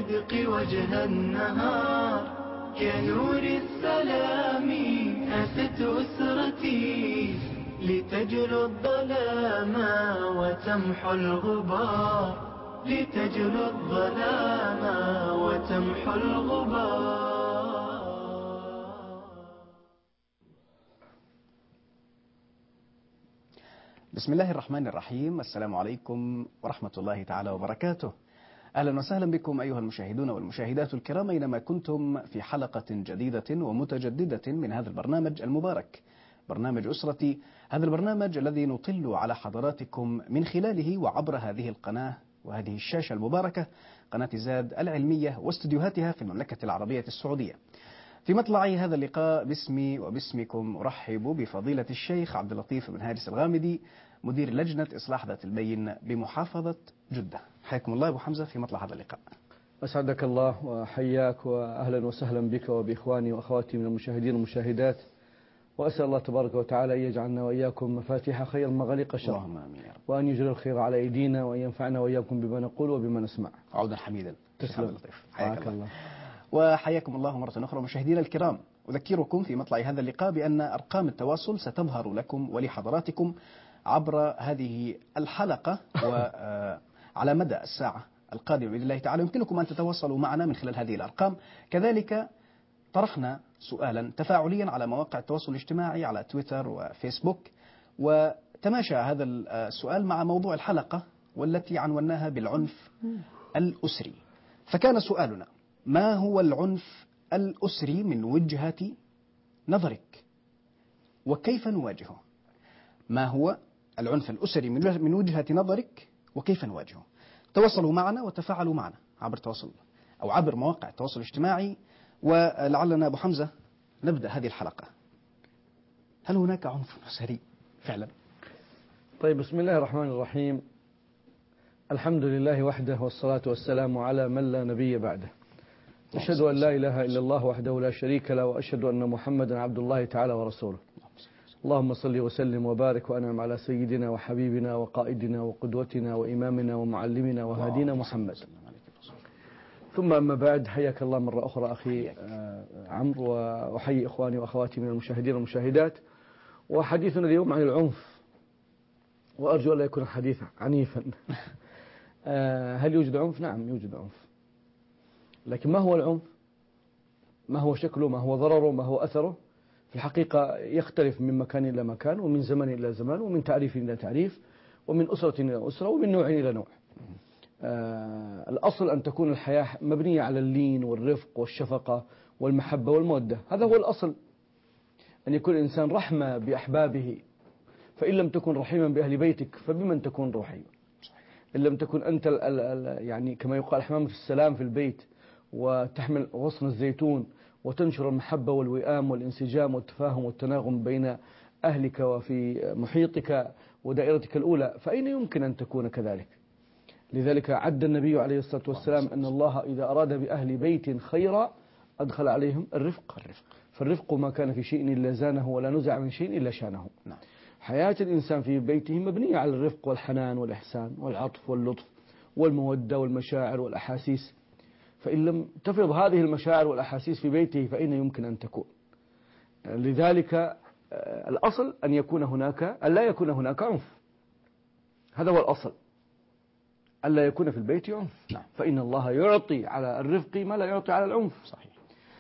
الصدق وجه النهار. كنور السلام أتت أسرتي لتجلو الظلام وتمحو الغبار. لتجلو الظلام وتمحو الغبار. بسم الله الرحمن الرحيم. السلام عليكم ورحمة الله تعالى وبركاته. أهلا وسهلا بكم أيها المشاهدون والمشاهدات الكرام أينما كنتم في حلقة جديدة ومتجددة من هذا البرنامج المبارك، برنامج أسرتي. هذا البرنامج الذي نطل على حضراتكم من خلاله وعبر هذه القناة وهذه الشاشة المباركة، قناة زاد العلمية واستديوهاتها في المملكة العربية السعودية. في مطلع هذا اللقاء باسمي وباسمكم أرحب بفضيلة الشيخ عبد اللطيف بن هارس الغامدي، مدير لجنة إصلاح ذات البين بمحافظة جدة. حياكم الله أبو حمزة في مطلع هذا اللقاء. أسعدك الله وحياك وأهلا وسهلا بك وبإخواني وأخواتي من المشاهدين والمشاهدات، وأسأل الله تبارك وتعالى أن يجعلنا وإياكم مفاتيح خير مغاليق شر، اللهم آمين يا رب. وأن يجري الخير على أيدينا وأن ينفعنا وإياكم بما نقول وبما نسمع. عودا حميدا. تسلم. حياك الله. وحياكم الله مرة أخرى مشاهدينا الكرام. أذكركم في مطلع هذا اللقاء بأن أرقام التواصل ستظهر لكم ولحضراتكم عبر هذه الحلقة وعلى مدى الساعة القادمة بإذن الله تعالى. يمكنكم أن تتواصلوا معنا من خلال هذه الأرقام. كذلك طرحنا سؤالا تفاعليا على مواقع التواصل الاجتماعي على تويتر وفيسبوك، وتماشى هذا السؤال مع موضوع الحلقة والتي عنوناها بالعنف الأسري. فكان سؤالنا: ما هو العنف الأسري من وجهة نظرك وكيف نواجهه؟ ما هو العنف الأسري من وجهة نظرك وكيف نواجهه؟ تواصلوا معنا وتفاعلوا معنا عبر تواصل أو عبر مواقع التواصل الاجتماعي. ولعلنا أبو حمزة نبدأ هذه الحلقة. هل هناك عنف أسري فعلا؟ طيب، بسم الله الرحمن الرحيم. الحمد لله وحده والصلاة والسلام على من لا نبي بعده. أشهد أن لا إله إلا الله وحده لا شريك له، وأشهد أن محمدا عبد الله تعالى ورسوله. اللهم صل وسلم وبارك وأنعم على سيدنا وحبيبنا وقائدنا وقدوتنا وإمامنا ومعلمنا وهادينا محمد. ثم أما بعد، حياك الله مرة أخرى أخي عمرو، وأحيي إخواني وأخواتي من المشاهدين والمشاهدات. وحديثنا اليوم عن العنف، وأرجو أن لا يكون حديثا عنيفا. هل يوجد عنف؟ نعم يوجد عنف، لكن ما هو العنف؟ ما هو شكله؟ ما هو ضرره؟ ما هو أثره؟ في الحقيقة يختلف من مكان إلى مكان، ومن زمن إلى زمان، ومن تعريف إلى تعريف، ومن أسرة إلى أسرة، ومن نوع إلى نوع. الأصل أن تكون الحياة مبنية على اللين والرفق والشفقة والمحبة والمودة. هذا هو الأصل، أن يكون الإنسان رحمة بأحبابه. فإن لم تكن رحيما بأهل بيتك فبمن تكون رحيما؟ إن لم تكن أنت يعني كما يقال حمامة السلام في البيت، وتحمل غصن الزيتون وتنشر المحبة والوئام والانسجام والتفاهم والتناغم بين أهلك وفي محيطك ودائرتك الأولى، فأين يمكن أن تكون كذلك؟ لذلك عد النبي عليه الصلاة والسلام أن الله إذا أراد بأهل بيت خيرا أدخل عليهم الرفق. فالرفق ما كان في شيء إلا زانه، ولا نزع من شيء إلا شانه. حياة الإنسان في بيته مبنية على الرفق والحنان والإحسان والعطف واللطف والمودة والمشاعر والأحاسيس. فإن لم تفرض هذه المشاعر والأحاسيس في بيته فإن يمكن أن تكون؟ لذلك الأصل أن لا يكون هناك عنف. هذا هو الأصل، ألا يكون في البيت عنف. فإن الله يعطي على الرفق ما لا يعطي على العنف. صحيح.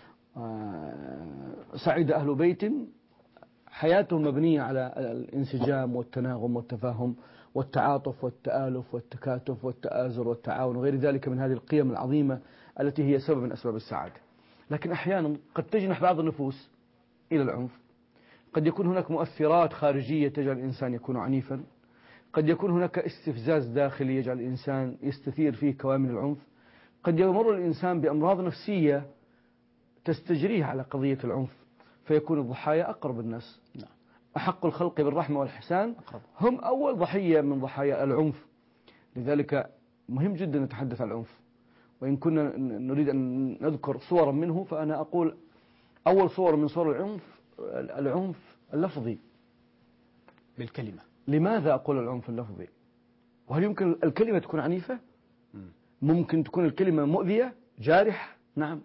سعيد أهل بيت حياتهم مبنية على الانسجام والتناغم والتفاهم والتعاطف والتآلف والتكاتف والتآزر والتعاون وغير ذلك من هذه القيم العظيمة التي هي سبب من أسباب السعادة. لكن أحيانا قد تجنح بعض النفوس إلى العنف. قد يكون هناك مؤثرات خارجية تجعل الإنسان يكون عنيفا. قد يكون هناك استفزاز داخلي يجعل الإنسان يستثير فيه كوامن العنف. قد يمر الإنسان بأمراض نفسية تستجريه على قضية العنف، فيكون الضحايا أقرب الناس. أحق الخلق بالرحمة والإحسان هم أول ضحية من ضحايا العنف. لذلك مهم جدا نتحدث عن العنف، وإن كنا نريد أن نذكر صورا منه فأنا أقول أول صور من صور العنف اللفظي بالكلمة. لماذا أقول العنف اللفظي؟ وهل يمكن الكلمة تكون عنيفة؟ ممكن تكون الكلمة مؤذية؟ جارح، نعم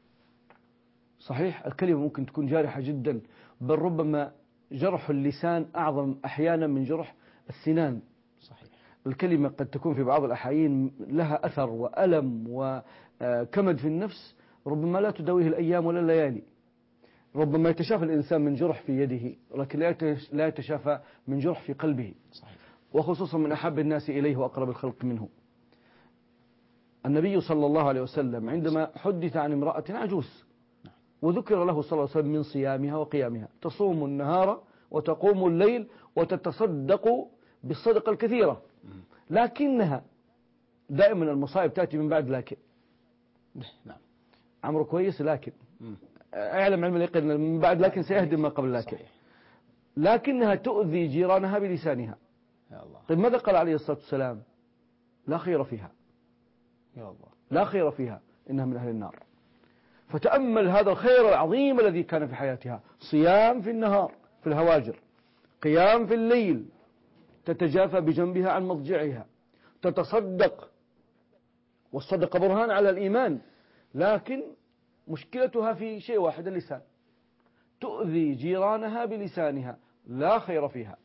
صحيح، الكلمة ممكن تكون جارحة جدا، بل ربما جرح اللسان أعظم أحيانا من جرح السنان. صحيح. الكلمة قد تكون في بعض الأحيان لها أثر وألم وكمد في النفس ربما لا تداويه الأيام ولا الليالي. ربما يتشافى الإنسان من جرح في يده، لكن لا يتشافى من جرح في قلبه. صحيح. وخصوصا من أحب الناس إليه وأقرب الخلق منه. النبي صلى الله عليه وسلم عندما حدث عن امرأة عجوز وذكر له صلى الله عليه وسلم من صيامها وقيامها، تصوم النهار وتقوم الليل وتتصدق بالصدقة الكثيرة، لكنها دائما المصائب تأتي من بعد لكن. نعم. عمره كويس لكن اعلم علم اليقين من بعد لكن سيهدم ما قبل لكن. صحيح. لكنها تؤذي جيرانها بلسانها. يا الله. طيب ماذا قال عليه الصلاة والسلام؟ لا خير فيها، يا الله. لا خير فيها، إنها من أهل النار. فتأمل هذا الخير العظيم الذي كان في حياتها، صيام في النهار في الهواجر، قيام في الليل، تتجافى بجنبها عن مضجعها، تتصدق، والصدقة برهان على الإيمان، لكن مشكلتها في شيء واحد، اللسان. تؤذي جيرانها بلسانها، لا خير فيها.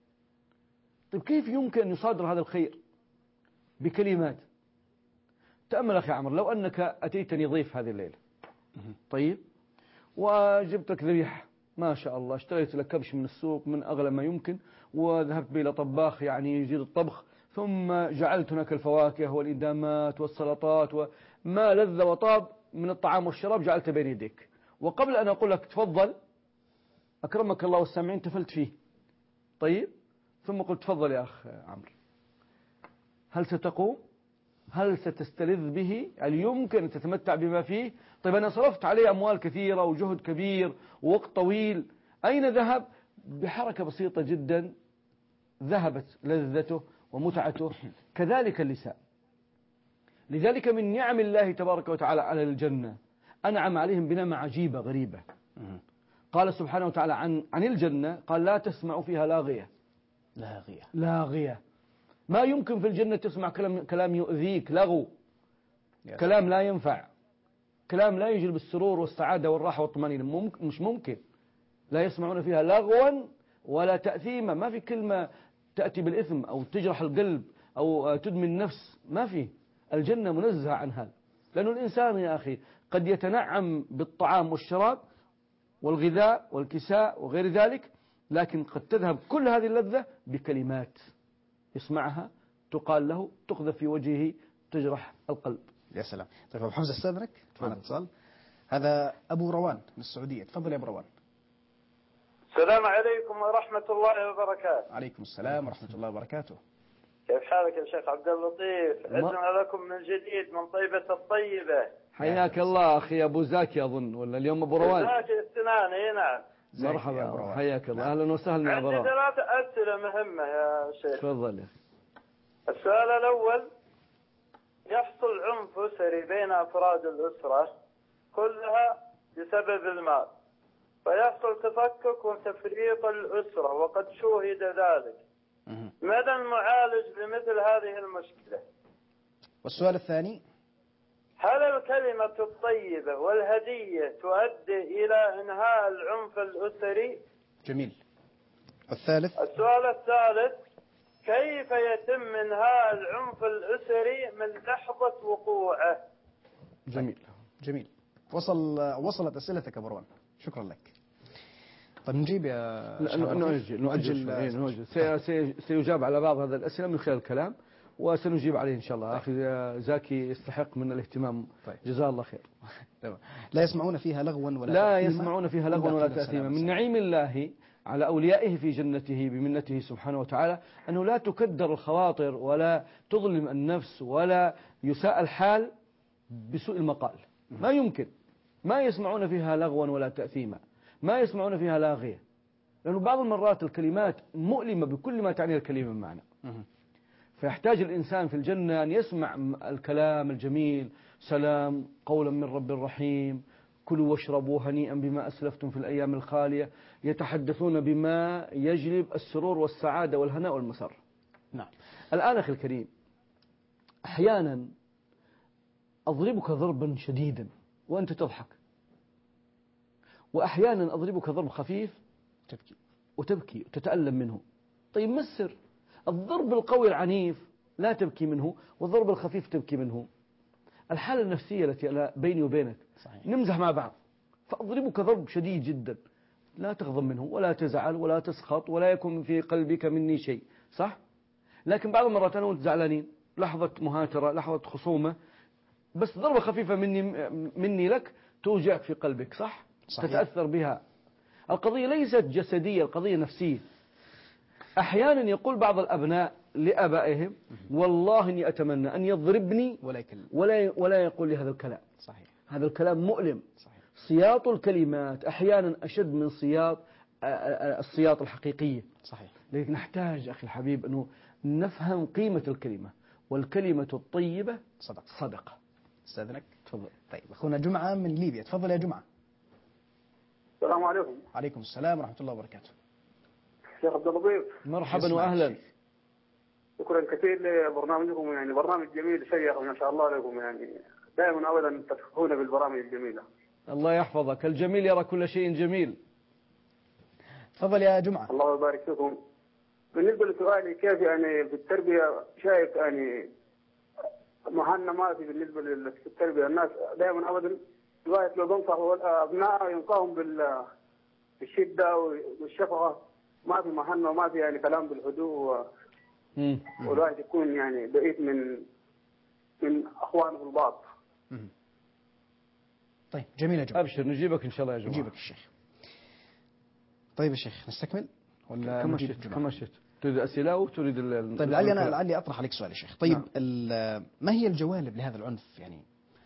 طيب كيف يمكن أن يصادر هذا الخير؟ بكلمات. تأمل أخي عمر، لو أنك أتيتني ضيف هذه الليلة، طيب، وجبت لك ذبيحة ما شاء الله، اشتريت لك كبش من السوق من أغلى ما يمكن، وذهبت به إلى طباخ يعني يجيد الطبخ، ثم جعلت هناك الفواكه والإدامات والسلطات وما لذ وطاب من الطعام والشراب جعلت بين يديك، وقبل أن أقول لك تفضل أكرمك الله والسامعين تفلت فيه، طيب، ثم قلت تفضل يا أخ عمرو، هل ستقوم؟ هل ستستلذ به؟ هل يمكن أن تتمتع بما فيه؟ طيب أنا صرفت عليه أموال كثيرة وجهد كبير ووقت طويل، أين ذهب؟ بحركة بسيطة جدا ذهبت لذته ومتعته. كذلك اللسان. لذلك من نعم الله تبارك وتعالى على الجنة أنعم عليهم بنعمة عجيبة غريبة. قال سبحانه وتعالى عن الجنة، قال لا تسمع فيها لاغية. لاغية. لاغية. ما يمكن في الجنة تسمع كلام يؤذيك، لغو، كلام لا ينفع، كلام لا يجلب السرور والسعادة والراحة والطمأنينة، مش ممكن. لا يسمعون فيها لغوا ولا تأثيما، ما في كلمة تأتي بالإثم أو تجرح القلب أو تدمي النفس، ما في. الجنة منزهة عن هذا، لأن الإنسان يا أخي قد يتنعم بالطعام والشراب والغذاء والكساء وغير ذلك، لكن قد تذهب كل هذه اللذة بكلمات يسمعها تقال له، تقذف في وجهه، تجرح القلب. يا سلام. طيب أبو حمزة استاذنك معنا اتصال. هذا أبو روان من السعودية، تفضل يا أبو روان. السلام عليكم ورحمة الله وبركاته. عليكم السلام ورحمة الله وبركاته. كيف حالك يا شيخ عبد اللطيف؟ عدنا لكم من جديد من طيبة الطيبة. حياك الله أخي أبو زاكي أظن، ولا اليوم أبو روان؟ زاكي السنان، اي نعم. مرحبا، حياك الله، أهلا وسهلا يا أبو روان. عندي 3 أسئلة مهمة يا شيخ. تفضل. السؤال الأول، يحصل عنف أسري بين أفراد الأسرة كلها بسبب المال، فيحصل تفكك وتفريق الأسرة وقد شوهد ذلك، ماذا نعالج بمثل هذه المشكلة؟ والسؤال الثاني، هل الكلمة الطيبة والهدية تؤدي إلى إنهاء العنف الأسري؟ جميل. والثالث؟ السؤال الثالث، كيف يتم إنهاء العنف الأسري من لحظة وقوعه؟ جميل. جميل. وصلت أسئلتك أبو روان، شكرا لك. طيب نجيب يا نؤجل. سيجاب على بعض هذه الأسئلة من خلال الكلام وسنجيب عليه إن شاء الله. أخي زاكي يستحق من الاهتمام. طيب. جزاه الله خير. لا يسمعون فيها لغوا ولا لا يسمعون فيها لغوا ولا تأثيما. من نعيم الله على أوليائه في جنته بمنته سبحانه وتعالى أنه لا تكدر الخواطر ولا تظلم النفس ولا يساء الحال بسوء المقال. ما يمكن. ما يسمعون فيها لغوا ولا تأثيما، ما يسمعون فيها لاغية، لأنه بعض المرات الكلمات مؤلمة بكل ما تعنيه الكلمة معنا. فيحتاج الإنسان في الجنة أن يسمع الكلام الجميل، سلام قولا من رب رحيم، كلوا واشربوا هنيئا بما أسلفتم في الأيام الخالية، يتحدثون بما يجلب السرور والسعادة والهناء والمسر. نعم. الآن أخي الكريم، أحيانا أضربك ضربا شديدا وأنت تضحك، وأحيانا أضربك ضرب خفيف وتبكي وتتألم منه. طيب ما السر؟ الضرب القوي العنيف لا تبكي منه، والضرب الخفيف تبكي منه. الحالة النفسية التي أنا بيني وبينك صحيح. نمزح مع بعض، فأضربك ضرب شديد جدا، لا تغضب منه ولا تزعل ولا تسخط ولا يكون في قلبك مني شيء، صح؟ لكن بعض المرات أنا وأنت زعلانين، لحظة مهاترة، لحظة خصومة، بس ضربة خفيفة مني لك توجعك في قلبك، صح؟ صحيح. تتأثر بها. القضية ليست جسدية، القضية نفسية. أحيانا يقول بعض الأبناء لآبائهم والله إني أتمنى أن يضربني ولا يقول لي هذا الكلام. صحيح. هذا الكلام مؤلم. صحيح. سياط الكلمات أحيانا أشد من السياط الحقيقية. صحيح. لذلك نحتاج أخي الحبيب أنه نفهم قيمة الكلمة، والكلمة الطيبة صدقة. استاذنك. تفضل. طيب أخونا جمعة من ليبيا، تفضل يا جمعة. السلام عليكم. عليكم السلام ورحمة الله وبركاته. شيخ عبد اللطيف، مرحبا وأهلا. شكرا كثير لبرنامجكم، يعني برنامج جميل شيق ما شاء الله عليكم، يعني دائما ابدا تفكرون بالبرامج الجميله. الله يحفظك، الجميل يرى كل شيء جميل. تفضل يا جمعة. الله يبارك فيكم. بالنسبه لسؤالي كيف يعني في التربيه، شايف يعني مهنا ما في بالنسبه للتربيه، الناس دائما ابدا الواحد لو بنصحوا الابناء ينصحهم بالشده والشفقه، ما في مهنا وما في يعني كلام بالهدوء، والواحد يكون يعني بعيد من اخوانه البعض. طيب جميل يا جماعة. أبشر نجيبك إن شاء الله يا جماعة. نجيبك الشيخ. طيب يا شيخ نستكمل ولا كما نجيب شئت جماعة؟ كما شئت. تريد أسئلة أو تريد طيب لعلي أطرح عليك سؤال يا شيخ. طيب نعم. ما هي الجوانب لهذا العنف؟ يعني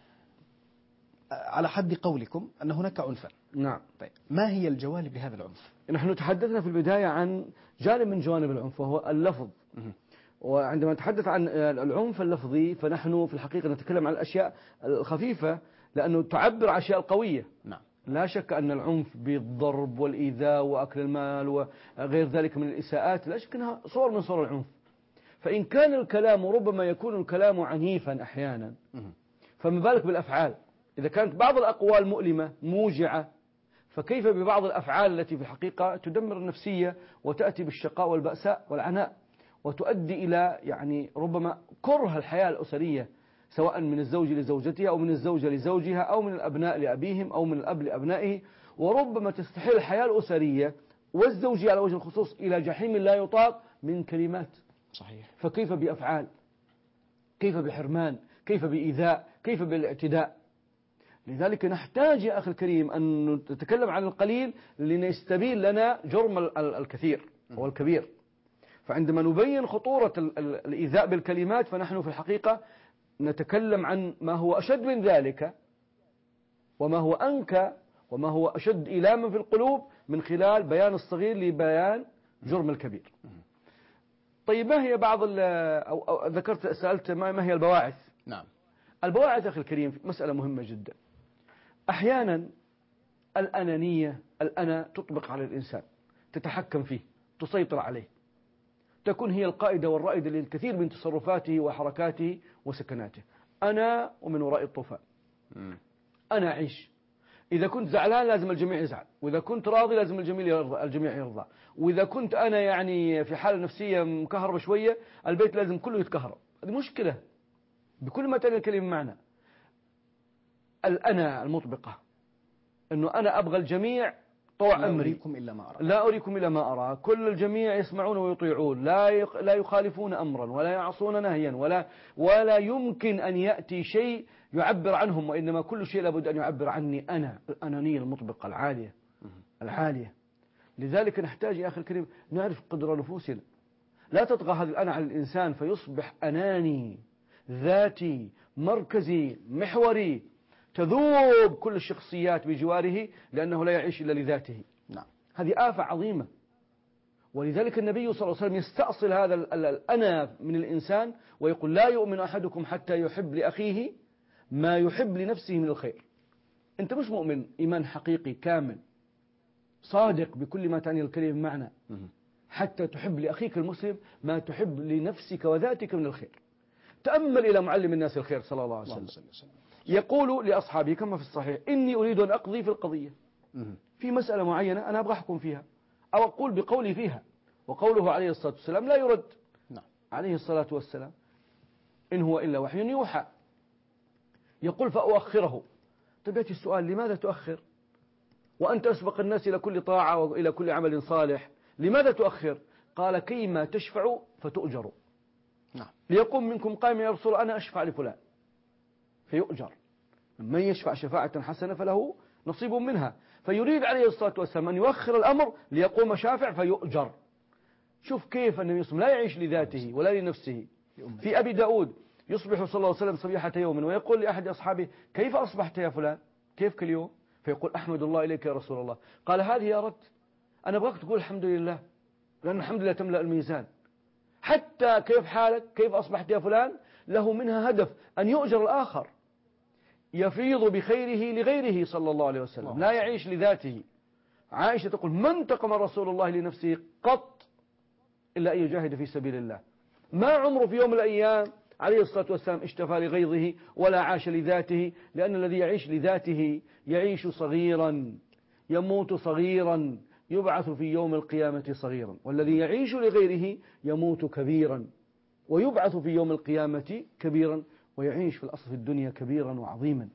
على حد قولكم أن هناك عنفا. نعم. طيب ما هي الجوانب لهذا العنف؟ نحن تحدثنا في البداية عن جانب من جوانب العنف وهو اللفظ. وعندما نتحدث عن العنف اللفظي فنحن في الحقيقة نتكلم عن الأشياء الخفيفة لأنه تعبر عن أشياء قوية. نعم. لا شك أن العنف بالضرب والإيذاء وأكل المال وغير ذلك من الإساءات لا شك أنها صور من صور العنف. فإن كان الكلام ربما يكون الكلام عنيفا أحيانا، فما بالك بالأفعال؟ إذا كانت بعض الأقوال مؤلمة موجعة، فكيف ببعض الأفعال التي في الحقيقة تدمر النفسية وتأتي بالشقاء والبأساء والعناء وتؤدي إلى يعني ربما كره الحياة الأسرية، سواء من الزوج لزوجتها أو من الزوجة لزوجها أو من الأبناء لأبيهم أو من الأب لأبنائه، وربما تستحيل الحياة الأسرية والزوجية على وجه الخصوص إلى جحيم لا يطاق من كلمات. صحيح. فكيف بأفعال؟ كيف بحرمان؟ كيف بإيذاء؟ كيف بالاعتداء؟ لذلك نحتاج يا أخي الكريم أن نتكلم عن القليل لنستبين لنا جرم الكثير والكبير. فعندما نبين خطورة الإيذاء بالكلمات فنحن في الحقيقة نتكلم عن ما هو أشد من ذلك وما هو أنكى وما هو أشد إيلاما في القلوب من خلال بيان الصغير لبيان جرم الكبير. طيب ما هي بعض أو ذكرت سألت ما هي البواعث؟ نعم. البواعث أخي الكريم مسألة مهمة جدا. أحيانا الأنانية الأنا تطبق على الإنسان، تتحكم فيه، تسيطر عليه، تكون هي القائدة والرائدة للكثير من تصرفاته وحركاته وسكناته. أنا ومن وراء الطوفان. أنا أعيش. إذا كنت زعلان لازم الجميع يزعل، وإذا كنت راضي لازم الجميع يرضى، وإذا كنت أنا يعني في حالة نفسية مكهربة شوية البيت لازم كله يتكهرب. هذه مشكلة بكل ما تعني الكلمة معنى. الأنا المطبقة أنه أنا أبغى الجميع طوع أمري، لا أريكم إلا ما أرى، كل الجميع يسمعون ويطيعون، لا يخالفون أمرا ولا يعصون نهيا ولا يمكن أن يأتي شيء يعبر عنهم، وإنما كل شيء لابد أن يعبر عني أنا، الأنانية المطبقة العالية. لذلك نحتاج يا أخي الكريم نعرف قدر نفوسنا. لا تطغى هذه الأنا على الإنسان فيصبح أناني ذاتي مركزي محوري، تذوب كل الشخصيات بجواره لأنه لا يعيش إلا لذاته. نعم. هذه آفة عظيمة. ولذلك النبي صلى الله عليه وسلم يستأصل هذا الأنا من الإنسان ويقول لا يؤمن أحدكم حتى يحب لأخيه ما يحب لنفسه من الخير. أنت مش مؤمن إيمان حقيقي كامل صادق بكل ما تعني الكلمة معنى حتى تحب لأخيك المسلم ما تحب لنفسك وذاتك من الخير. تأمل إلى معلم الناس الخير صلى الله عليه وسلم. يقول لأصحابه كما في الصحيح: إني أريد أن أقضي في القضية، مم. في مسألة معينة أنا أبغى أحكم فيها أو أقول بقولي فيها. وقوله عليه الصلاة والسلام لا يرد نعم. عليه الصلاة والسلام، إن هو إلا وحي يوحى. يقول فأؤخره. طيب يأتي السؤال: لماذا تؤخر وأنت أسبق الناس إلى كل طاعة وإلى كل عمل صالح؟ لماذا تؤخر؟ قال: كيما تشفع فتؤجر. نعم. ليقوم منكم قائم يا رسول أنا أشفع لفلان فيؤجر. من يشفع شفاعة حسنة فله نصيب منها. فيريد عليه الصلاة والسلام أن يؤخر الأمر ليقوم شافع فيؤجر. شوف كيف النبي صلى الله عليه وسلم لا يعيش لذاته ولا لنفسه. في أبي داود يصبح صلى الله عليه وسلم صبيحة يوم ويقول لأحد أصحابه: كيف أصبحت يا فلان؟ كيف كل يوم؟ فيقول: أحمد الله إليك يا رسول الله. قال: هذه يا رد، أنا أبغاك تقول الحمد لله، لأن الحمد لله تملأ الميزان. حتى كيف حالك؟ كيف أصبحت يا فلان؟ له منها هدف أن يؤجر الآخر، يفيض بخيره لغيره صلى الله عليه وسلم، لا يعيش لذاته. عائشة تقول: ما انتقم رسول الله لنفسه قط إلا أن يجاهد في سبيل الله. ما عمره في يوم من الأيام عليه الصلاة والسلام اشتفى لغيظه ولا عاش لذاته، لأن الذي يعيش لذاته يعيش صغيرا، يموت صغيرا، يبعث في يوم القيامة صغيرا. والذي يعيش لغيره يموت كبيرا ويبعث في يوم القيامة كبيرا، ويعيش في الأصل في الدنيا كبيرا وعظيما.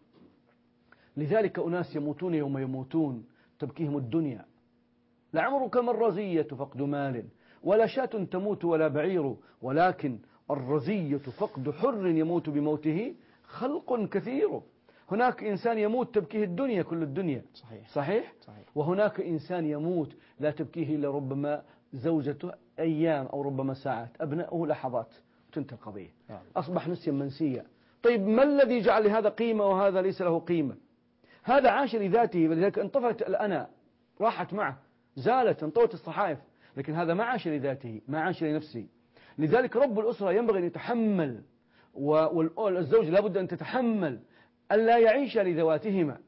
لذلك أناس يموتون يوم يموتون تبكيهم الدنيا. لعمرك ما الرزية فقد مال، ولا شاة تموت ولا بعير، ولكن الرزية فقد حر يموت بموته خلق كثير. هناك إنسان يموت تبكيه الدنيا كل الدنيا، صحيح؟ وهناك إنسان يموت لا تبكيه إلا ربما زوجته أيام أو ربما ساعات، أبنائه لحظات، تنتهي القضية، أصبح نسيا منسيا. طيب ما الذي جعل لهذا قيمة وهذا ليس له قيمة؟ هذا عاش لذاته، ولذلك انطفت الأنا، راحت معه، زالت، انطوت الصحائف. لكن هذا ما عاش لذاته، ما عاش لنفسه. لذلك رب الأسرة ينبغي أن يتحمل، والزوج لابد أن تتحمل ألا يعيش لذواتهما.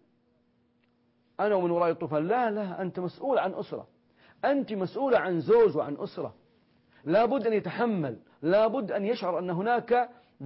أنا ومن وراء الطفل، لا، أنت مسؤول عن أسرة، أنت مسؤولة عن زوج وعن أسرة. لابد أن يتحمل، لابد أن يشعر أن هناك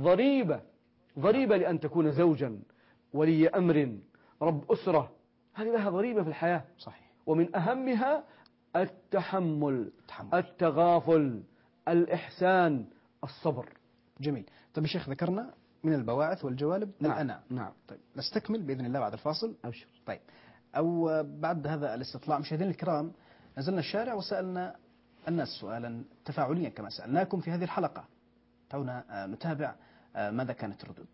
ضريبة لأن تكون زوجا، ولي أمر، رب أسرة. هذه لها ضريبة في الحياة، صحيح. ومن أهمها التحمل، التغافل، الإحسان، الصبر. جميل. طيب يا شيخ، ذكرنا من البواعث والجوالب الأنا. نعم. طيب نستكمل بإذن الله بعد الفاصل. أبشر. طيب، أو بعد هذا الاستطلاع مشاهدينا الكرام، نزلنا الشارع وسألنا الناس سؤالا تفاعليا كما سألناكم في هذه الحلقة. دعونا نتابع ماذا كانت الردود.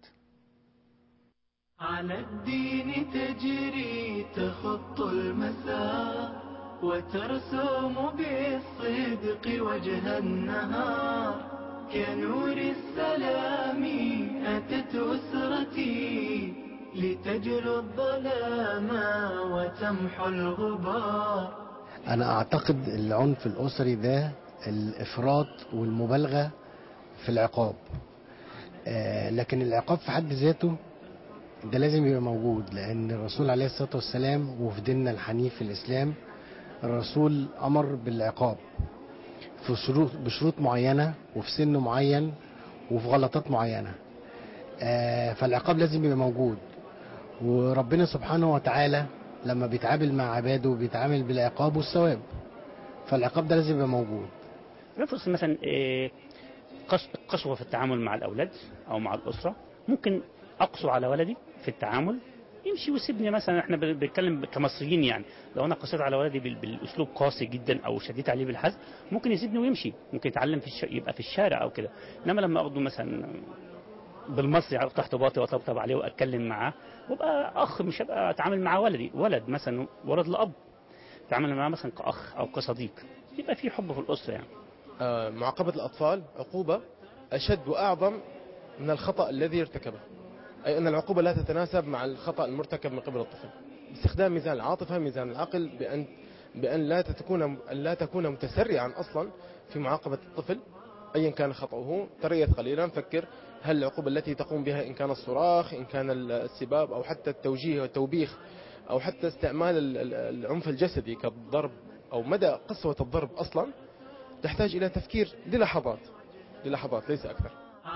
على الدين تجري تخط المسار، وترسم بالصدق وجه النهار. كنور السلام أتت أسرتي، لتجلو الظلام وتمحو الغبار. أنا أعتقد العنف الأسري ده الإفراط والمبالغة في العقاب، لكن العقاب في حد ذاته ده لازم يبقى موجود، لأن الرسول عليه الصلاة والسلام وفي ديننا الحنيف في الإسلام الرسول أمر بالعقاب بشروط معينة وفي سن معين وفي غلطات معينة. فالعقاب لازم يبقى موجود، وربنا سبحانه وتعالى لما بيتعامل مع عباده بيتعامل بالعقاب والثواب، فالعقاب ده لازم يبقى موجود. نفس مثلا قسوة في التعامل مع الأولاد أو مع الأسرة، ممكن أقسو على ولدي في التعامل يمشي ويسيبني. مثلا احنا بنتكلم كمصريين، يعني لو انا قسيت على ولدي بالاسلوب قاسي جدا او شديت عليه بالحزم ممكن يسيبني ويمشي، ممكن يتعلم يبقى في الشارع او كده. انما لما اخده مثلا بالمصري تحت باطي واطبطب عليه واتكلم معاه وابقى اخ، مش هبقى اتعامل مع ولدي ولد مثلا ولد لاب، اتعامل معاه مثلا كاخ او كصديق، يبقى في حب في الاسره يعني. معاقبة الأطفال عقوبة أشد وأعظم من الخطأ الذي ارتكبه، أي أن العقوبة لا تتناسب مع الخطأ المرتكب من قبل الطفل. باستخدام ميزان العاطفة ميزان العقل، بأن لا تكون متسرعا أصلا في معاقبة الطفل أيا كان خطأه. تريث قليلا، فكر هل العقوبة التي تقوم بها إن كان الصراخ، إن كان السباب، أو حتى التوجيه والتوبيخ، أو حتى استعمال العنف الجسدي كالضرب، أو مدى قسوة الضرب أصلا، تحتاج إلى تفكير للحظات ليس أكثر.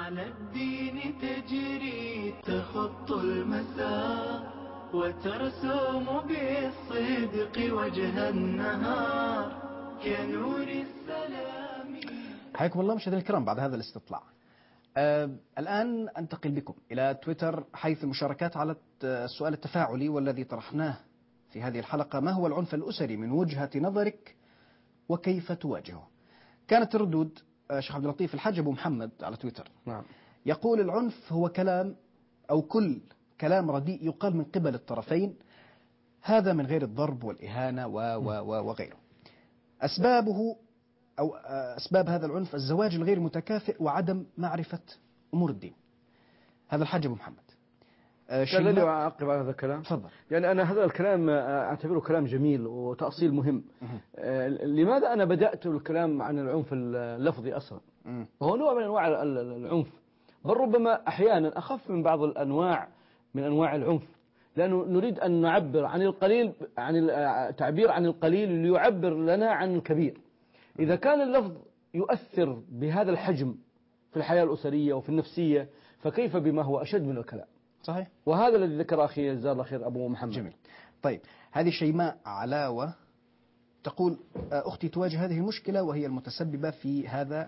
على الدين تجري تخط المسار وترسم بالصدق وجه النهار كنور السلام. حياكم الله مشاهدينا الكرام بعد هذا الاستطلاع. الآن أنتقل بكم إلى تويتر، حيث المشاركات على السؤال التفاعلي والذي طرحناه في هذه الحلقة: ما هو العنف الأسري من وجهة نظرك وكيف تواجهه؟ كانت الردود شيخ عبد اللطيف الحاج أبو محمد على تويتر نعم. يقول: العنف هو كلام أو كل كلام رديء يقال من قبل الطرفين، هذا من غير الضرب والإهانة وغيره. أسبابه أو أسباب هذا العنف الزواج الغير متكافئ وعدم معرفة أمور الدين. هذا الحاج أبو محمد. خليني أعقب على هذا الكلام. تفضل. يعني أنا هذا الكلام أعتبره كلام جميل وتأصيل مهم. لماذا أنا بدأت الكلام عن العنف اللفظي أصلا؟ وهو نوع من أنواع العنف، بل ربما أحيانا أخف من بعض الأنواع من أنواع العنف، لأنه نريد أن نعبر عن القليل، عن التعبير عن القليل ليعبر لنا عن الكبير. إذا كان اللفظ يؤثر بهذا الحجم في الحياة الأسرية وفي النفسية، فكيف بما هو أشد من الكلام؟ صحيح. وهذا الذي ذكر أخي جزاه الله خير أبو محمد. جميل. طيب، هذه شيماء علاوة تقول: أختي تواجه هذه المشكلة وهي المتسببة في هذا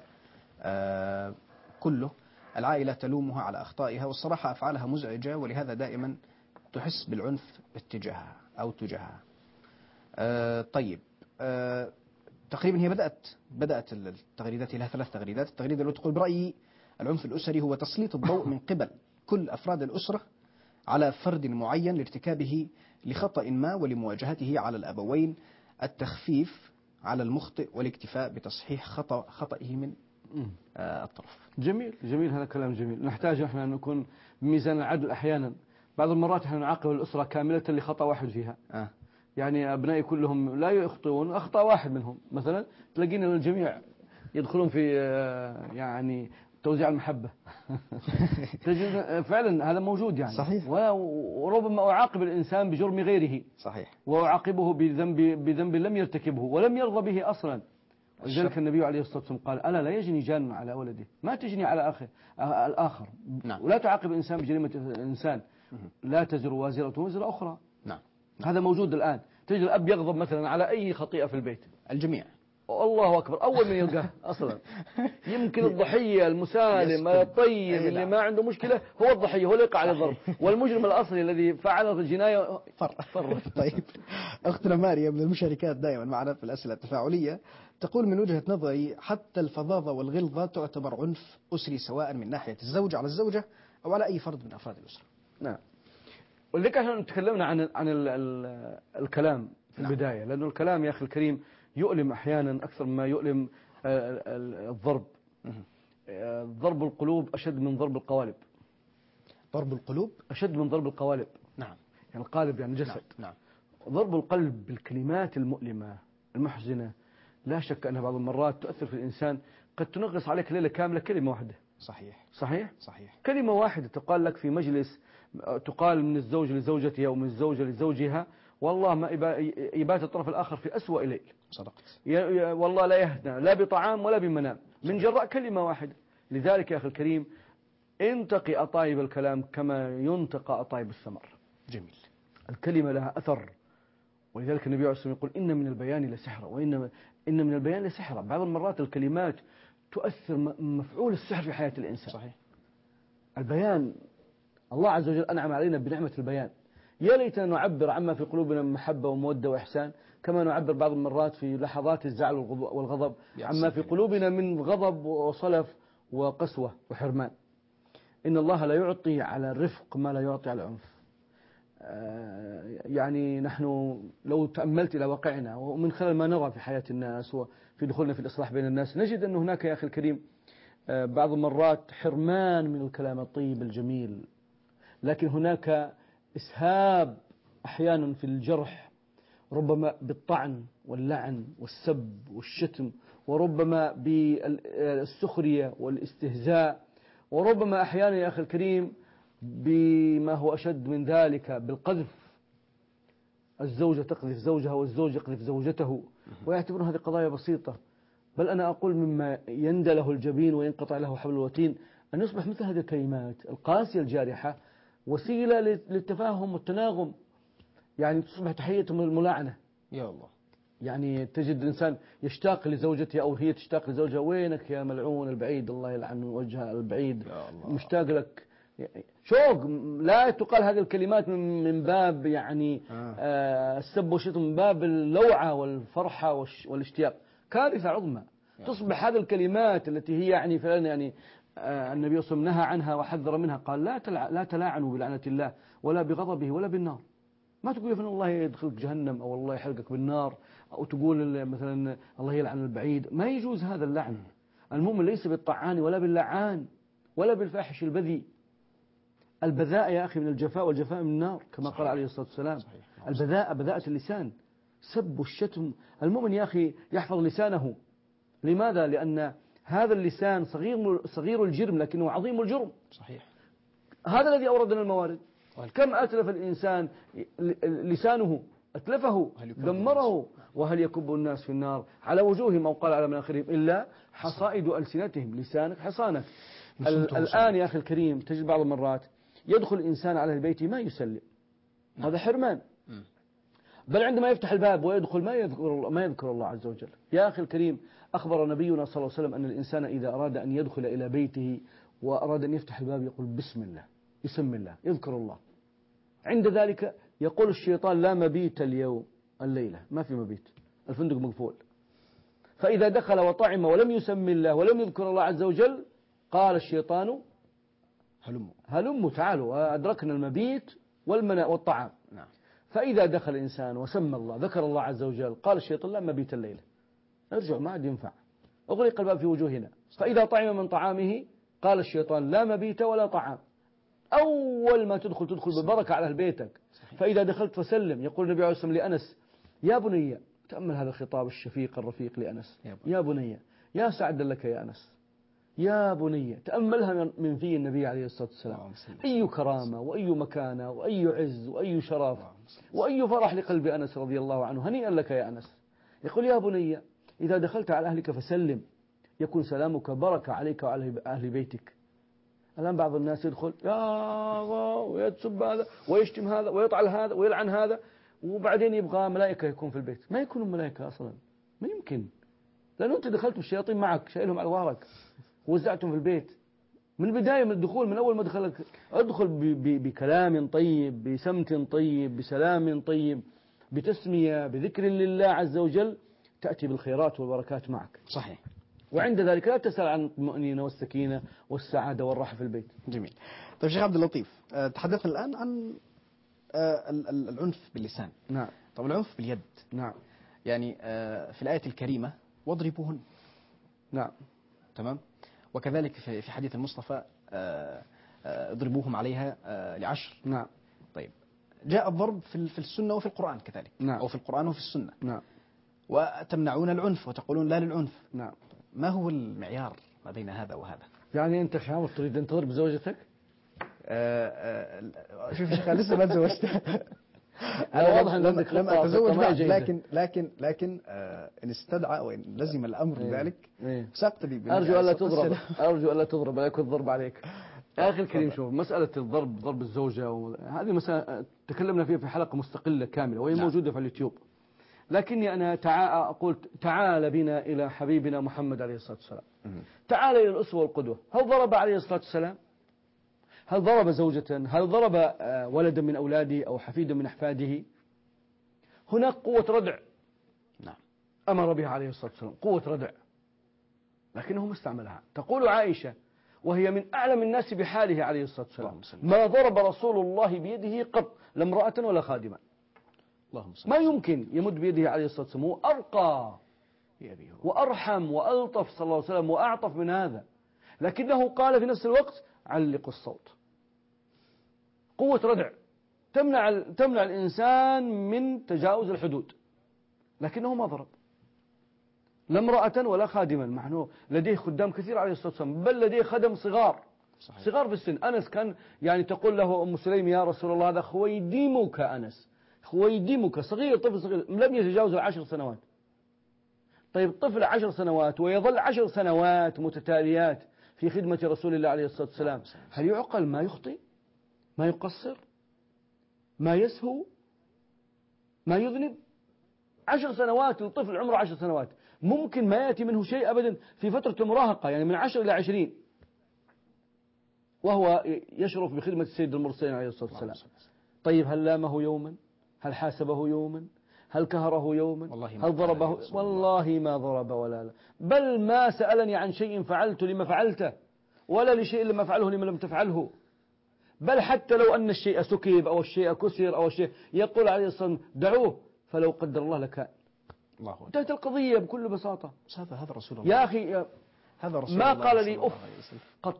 كله. العائلة تلومها على أخطائها، والصراحة أفعالها مزعجة، ولهذا دائما تحس بالعنف اتجاهها أو تجاهها. طيب، تقريبا هي بدأت التغريدات لها 3 تغريدات. التغريدة الأولى تقول: برأيي العنف الأسري هو تسليط الضوء من قبل كل أفراد الأسرة على فرد معين لارتكابه لخطأ ما ولمواجهته على الأبوين، التخفيف على المخطئ والاكتفاء بتصحيح خطئه من الطرف. جميل هذا كلام جميل. نحتاج احنا أن نكون بميزان العدل أحيانا. بعض المرات احنا نعاقب الأسرة كاملة لخطأ واحد فيها. يعني أبنائي كلهم لا يخطئون، أخطأ واحد منهم مثلا، تلاقينا الجميع يدخلون في يعني توزيع المحبة. فعلا هذا موجود يعني. صحيح. وربما أعاقب الإنسان بجرم غيره. صحيح. وأعاقبه بذنب لم يرتكبه ولم يرضى به أصلا. ولذلك النبي عليه الصلاة والسلام قال: ألا لا يجني جان على ولده، ما تجني على الآخر. نعم. ولا تعاقب الإنسان بجريمة الإنسان. لا تزر وازرة وزر أخرى. نعم. هذا موجود الآن. تجد الأب يغضب مثلا على أي خطيئة في البيت، الجميع الله أكبر أول من يلقاه أصلا. يمكن الضحية المسالم الطيب اللي ما عنده مشكلة هو الضحية، هو اللي يقع على الضرب، والمجرم الأصلي الذي فعل الجناية فر. طيب، أختنا ماريا من المشاركات دائما معنا في الأسئلة التفاعلية تقول: من وجهة نظري حتى الفظاظة والغلظة تعتبر عنف أسري، سواء من ناحية الزوج على الزوجة أو على أي فرد من أفراد الأسرة. نعم. ولذلك احنا تكلمنا عن الكلام في البداية، لأنه الكلام يا أخي الكريم يؤلم أحيانا أكثر مما يؤلم الضرب. ضرب القلوب أشد من ضرب القوالب. ضرب القلوب أشد من ضرب القوالب. نعم. يعني القالب يعني جسد. نعم. ضرب القلب بالكلمات المؤلمة المحزنة لا شك أنها بعض المرات تؤثر في الإنسان، قد تنغص عليك ليلة كاملة كلمة واحدة. صحيح. كلمة واحدة تقال لك في مجلس، تقال من الزوج لزوجته أو من الزوجة لزوجها، والله ما يبات الطرف الآخر في أسوأ ليل. صدقت. والله لا يهدى لا بطعام ولا بمنام من جراء كلمة واحدة. لذلك يا أخي الكريم انتقي أطايب الكلام كما ينتقى أطايب الثمر. جميل. الكلمة لها أثر، ولذلك النبي عليه الصلاة والسلام يقول: إن من البيان لسحرا، إن من البيان لسحرا. بعض المرات الكلمات تؤثر مفعول السحر في حياة الإنسان. صحيح. البيان، الله عز وجل أنعم علينا بنعمة البيان. يا ليتنا نعبر عما في قلوبنا من محبة ومودة وإحسان، كما نعبر بعض المرات في لحظات الزعل والغضب عما في قلوبنا من غضب وصلف وقسوة وحرمان. إن الله لا يعطي على الرفق ما لا يعطي على العنف. يعني نحن لو تأملت إلى واقعنا ومن خلال ما نرى في حياة الناس وفي دخولنا في الإصلاح بين الناس، نجد أن هناك يا أخي الكريم بعض المرات حرمان من الكلام الطيب الجميل، لكن هناك إسهاب أحيانا في الجرح، ربما بالطعن واللعن والسب والشتم، وربما بالسخرية والاستهزاء، وربما أحيانا يا أخي الكريم بما هو أشد من ذلك بالقذف. الزوجة تقذف زوجها والزوج يقذف زوجته ويعتبرون هذه قضايا بسيطة. بل أنا أقول مما يندى له الجبين وينقطع له حبل الوتين أن يصبح مثل هذه الكلمات القاسية الجارحة وسيلة للتفاهم والتناغم، يعني تصبح تحية من الملاعنة. يا الله. يعني تجد الإنسان يشتاق لزوجته أو هي تشتاق لزوجها، وينك يا ملعون البعيد الله يلعن وجهه البعيد، مشتاق لك. شوق. لا تقال هذه الكلمات من باب يعني السب والشتم، من باب اللوعة والفرحة والاشتياق. كارثة عظمى. تصبح هذه الكلمات التي هي يعني فعلا يعني النبي صلى الله عليه وسلم نهى عنها وحذر منها، قال لا تلاعنوا بلعنة الله ولا بغضبه ولا بالنار. ما تقول يا فلان الله يدخلك جهنم أو الله يحرقك بالنار، أو تقول مثلا الله يلعن البعيد. ما يجوز هذا اللعن. المؤمن ليس بالطعان ولا باللعان ولا بالفاحش البذيء. البذاء يا أخي من الجفاء، والجفاء من النار كما قال عليه الصلاة والسلام. البذاء بذاءة اللسان، سب والشتم. المؤمن يا أخي يحفظ لسانه. لماذا؟ لأن هذا اللسان صغير الجرم لكنه عظيم الجرم. صحيح. هذا الذي أوردنا الموارد. كم أتلف الإنسان لسانه، أتلفه، دمره. وهل يكب الناس في النار على وجوههم أو قال على مناخرهم إلا حصائد ألسنتهم. لسانك حصانك. الآن يا أخي الكريم تجد بعض المرات يدخل الإنسان على البيت ما يسلم. هذا حرمان. بل عندما يفتح الباب ويدخل ما يذكر الله عز وجل. يا أخي الكريم أخبر نبينا صلى الله عليه وسلم أن الإنسان إذا أراد أن يدخل إلى بيته وأراد أن يفتح الباب يقول بسم الله، يسمي الله، يذكر الله. عند ذلك يقول الشيطان لا مبيت اليوم، الليلة ما في مبيت، الفندق مقفول. فإذا دخل وطعم ولم يسمي الله ولم يذكر الله عز وجل قال الشيطان هلموا تعالوا أدركنا المبيت والطعام. نعم. فإذا دخل الإنسان وسمى الله ذكر الله عز وجل قال الشيطان لا مبيت الليلة، ارجع ما عاد ينفع، أغلق الباب في وجوهنا. فإذا طعم من طعامه قال الشيطان لا مبيت ولا طعام. أول ما تدخل ببركة على بيتك. فإذا دخلت فسلم. يقول النبي عليه الصلاة والسلام لأنس يا بني، تأمل هذا الخطاب الشفيق الرفيق لأنس، يا بني، يا سعد لك يا أنس، يا بني. تأملها من في النبي عليه الصلاة والسلام. أي كرامة وأي مكانة وأي عز وأي شرف وأي فرح لقلب أنس رضي الله عنه. هنيئا لك يا أنس. يقول يا بني إذا دخلت على أهلك فسلم يكون سلامك بركة عليك وعلى أهل بيتك. الآن بعض الناس يدخل يا ويتسب هذا ويشتم هذا ويطعن هذا ويلعن هذا، وبعدين يبغى ملائكة يكون في البيت. ما يكونوا ملائكة أصلا، ما يمكن، لأنه أنت دخلت بالشياطين معك شايلهم على ظهرك ووزعتهم في البيت من البداية، من الدخول، من أول ما دخلك. ادخل بكلام طيب، بسمت طيب، بسلام طيب، بتسمية، بذكر لله عز وجل، تأتي بالخيرات والبركات معك. صحيح. وعند ذلك لا تسأل عن الطمأنينة والسكينة والسعادة والراحة في البيت. جميل. طيب شيخ عبد اللطيف، تحدثنا الآن عن العنف باللسان. نعم. طب العنف باليد. نعم. يعني في الآية الكريمة واضربوهن. نعم. تمام. وكذلك في حديث المصطفى اضربوهم عليها ل10. نعم. طيب جاء الضرب في السنة وفي القرآن كذلك. نعم. أو في القرآن وفي السنة. نعم. وتمنعون العنف وتقولون لا للعنف. نعم. ما هو المعيار ما بين هذا وهذا؟ يعني أنت خامر تريد أن تضرب زوجتك؟ شوف شيخ لسه ما تزوجت. واضح أن عندك لم أتزوج بعد، لكن إن استدعى وإن لزم الأمر ذلك سأقتدي. أرجو ألا تضرب لا يكون الضرب عليك. يا أخي الكريم شوف، مسألة ضرب الزوجة هذه مسألة تكلمنا فيها في حلقة مستقلة كاملة وهي موجودة في اليوتيوب. لكني أنا أقول تعال بنا إلى حبيبنا محمد عليه الصلاة والسلام. تعال إلى الأسوة والقدوة. هل ضرب عليه الصلاة والسلام؟ هل ضرب زوجة؟ هل ضرب ولدا من أولاده أو حفيدا من أحفاده؟ هناك قوة ردع. نعم. أمر بها عليه الصلاة والسلام، قوة ردع، لكنه ما استعملها. تقول عائشة وهي من أعلم الناس بحاله عليه الصلاة والسلام ما ضرب رسول الله بيده قط لا امرأة ولا خادما. ما يمكن يمد بيده عليه الصلاة والسلام. هو أرقى وأرحم وألطف صلى الله عليه وسلم وأعطف من هذا، لكنه قال في نفس الوقت علقوا الصوت. قوة ردع تمنع الإنسان من تجاوز الحدود، لكنه ما ضرب لا امرأة ولا خادما، مع أنه لديه خدام كثير عليه الصلاة والسلام، بل لديه خدم صغار. صحيح. صغار في السن. أنس كان يعني تقول له أم سليم يا رسول الله هذا خويديمك أنس، خويديمك، صغير، طفل صغير لم يتجاوز 10 سنوات. طيب طفل 10 سنوات ويظل 10 سنوات متتاليات في خدمة رسول الله عليه الصلاة والسلام، هل يعقل ما يخطئ، ما يقصر، ما يسهو، ما يذنب؟ 10 سنوات، الطفل عمره 10 سنوات ممكن ما يأتي منه شيء أبدا في فترة المراهقة، يعني من 10 إلى 20، وهو يشرف بخدمة السيد المرسلين عليه الصلاة والسلام. طيب هل لامه يوما؟ هل حاسبه يوما؟ هل كهره يوما؟ هل ضربه؟ والله ما ضرب ولا لا، بل ما سألني عن شيء فعلته لما فعلته، ولا لشيء لما فعله لما لم تفعله. بل حتى لو أن الشيء سكب أو الشيء كسر أو الشيء، يقول عليه الصلاة والسلام دعوه فلو قدر الله لكان. انتهت القضية بكل بساطة. هذا رسول الله يا أخي، هذا رسول ما الله قال لي أف قط،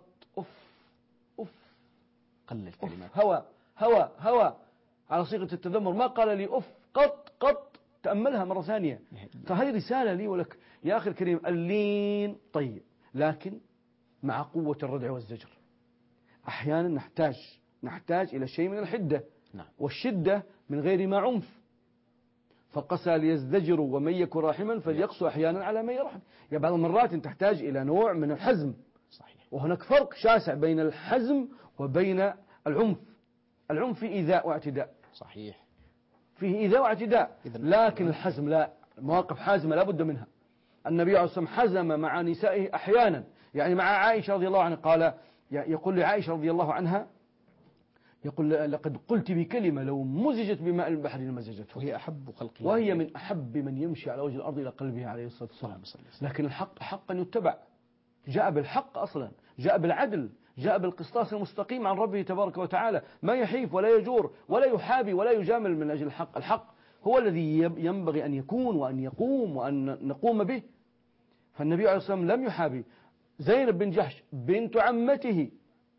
أف قل الكلمات، هوى على صيغة التذمر، ما قال لي أف قط. تأملها مرة ثانية. فهذه رسالة لي ولك يا أخي الكريم. اللين طيب، لكن مع قوة الردع والزجر. أحيانا نحتاج إلى شيء من الحدة، والشدة من غير ما عنف. فقسى ليزدجروا ومن يكن راحما فليقسو أحيانا على من يرحم. يعني بعض المرات تحتاج إلى نوع من الحزم. صحيح. وهناك فرق شاسع بين الحزم وبين العنف. العنف فيه إيذاء واعتداء. صحيح. فيه إيذاء واعتداء، لكن الحزم لا. مواقف حازمة لا بد منها. النبي عليه الصلاة والسلام حزم مع نسائه أحيانا، يعني مع عائشة رضي الله عنها، قال يقول لعائشة رضي الله عنها، يقول لقد قلت بكلمة لو مزجت بماء البحر لمزجته. وهي أحب خلق الله، وهي من أحب من يمشي على وجه الأرض إلى قلبه عليه الصلاة والسلام. لكن الحق حقا يتبع، جاء بالحق أصلا، جاء بالعدل، جاء بالقسطاس المستقيم عن ربه تبارك وتعالى، ما يحيف ولا يجور ولا يحابي ولا يجامل من أجل الحق. الحق هو الذي ينبغي أن يكون وأن يقوم وأن نقوم به. فالنبي عليه الصلاة والسلام لم يحابي. زينب بن جحش بنت عمته،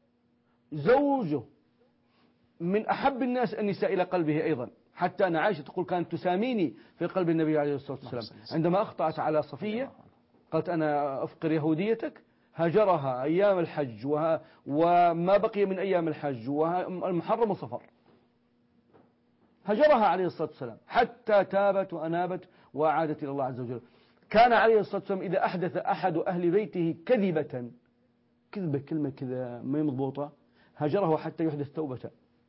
زوجه من أحب النساء إلى قلبه أيضا، حتى أن عائشة تقول كانت تساميني في قلب النبي عليه الصلاة والسلام. عندما أخطأت على صفية قالت أنا أفقر يهوديتك، هجرها أيام الحج وما بقي من أيام الحج والمحرم وصفر، هجرها عليه الصلاة والسلام حتى تابت وأنابت وعادت إلى الله عز وجل. كان عليه الصلاة والسلام إذا أحدث أحد أهل بيته كذبة كلمة كذا ما مضبوطة، هجره حتى يحدث توبة.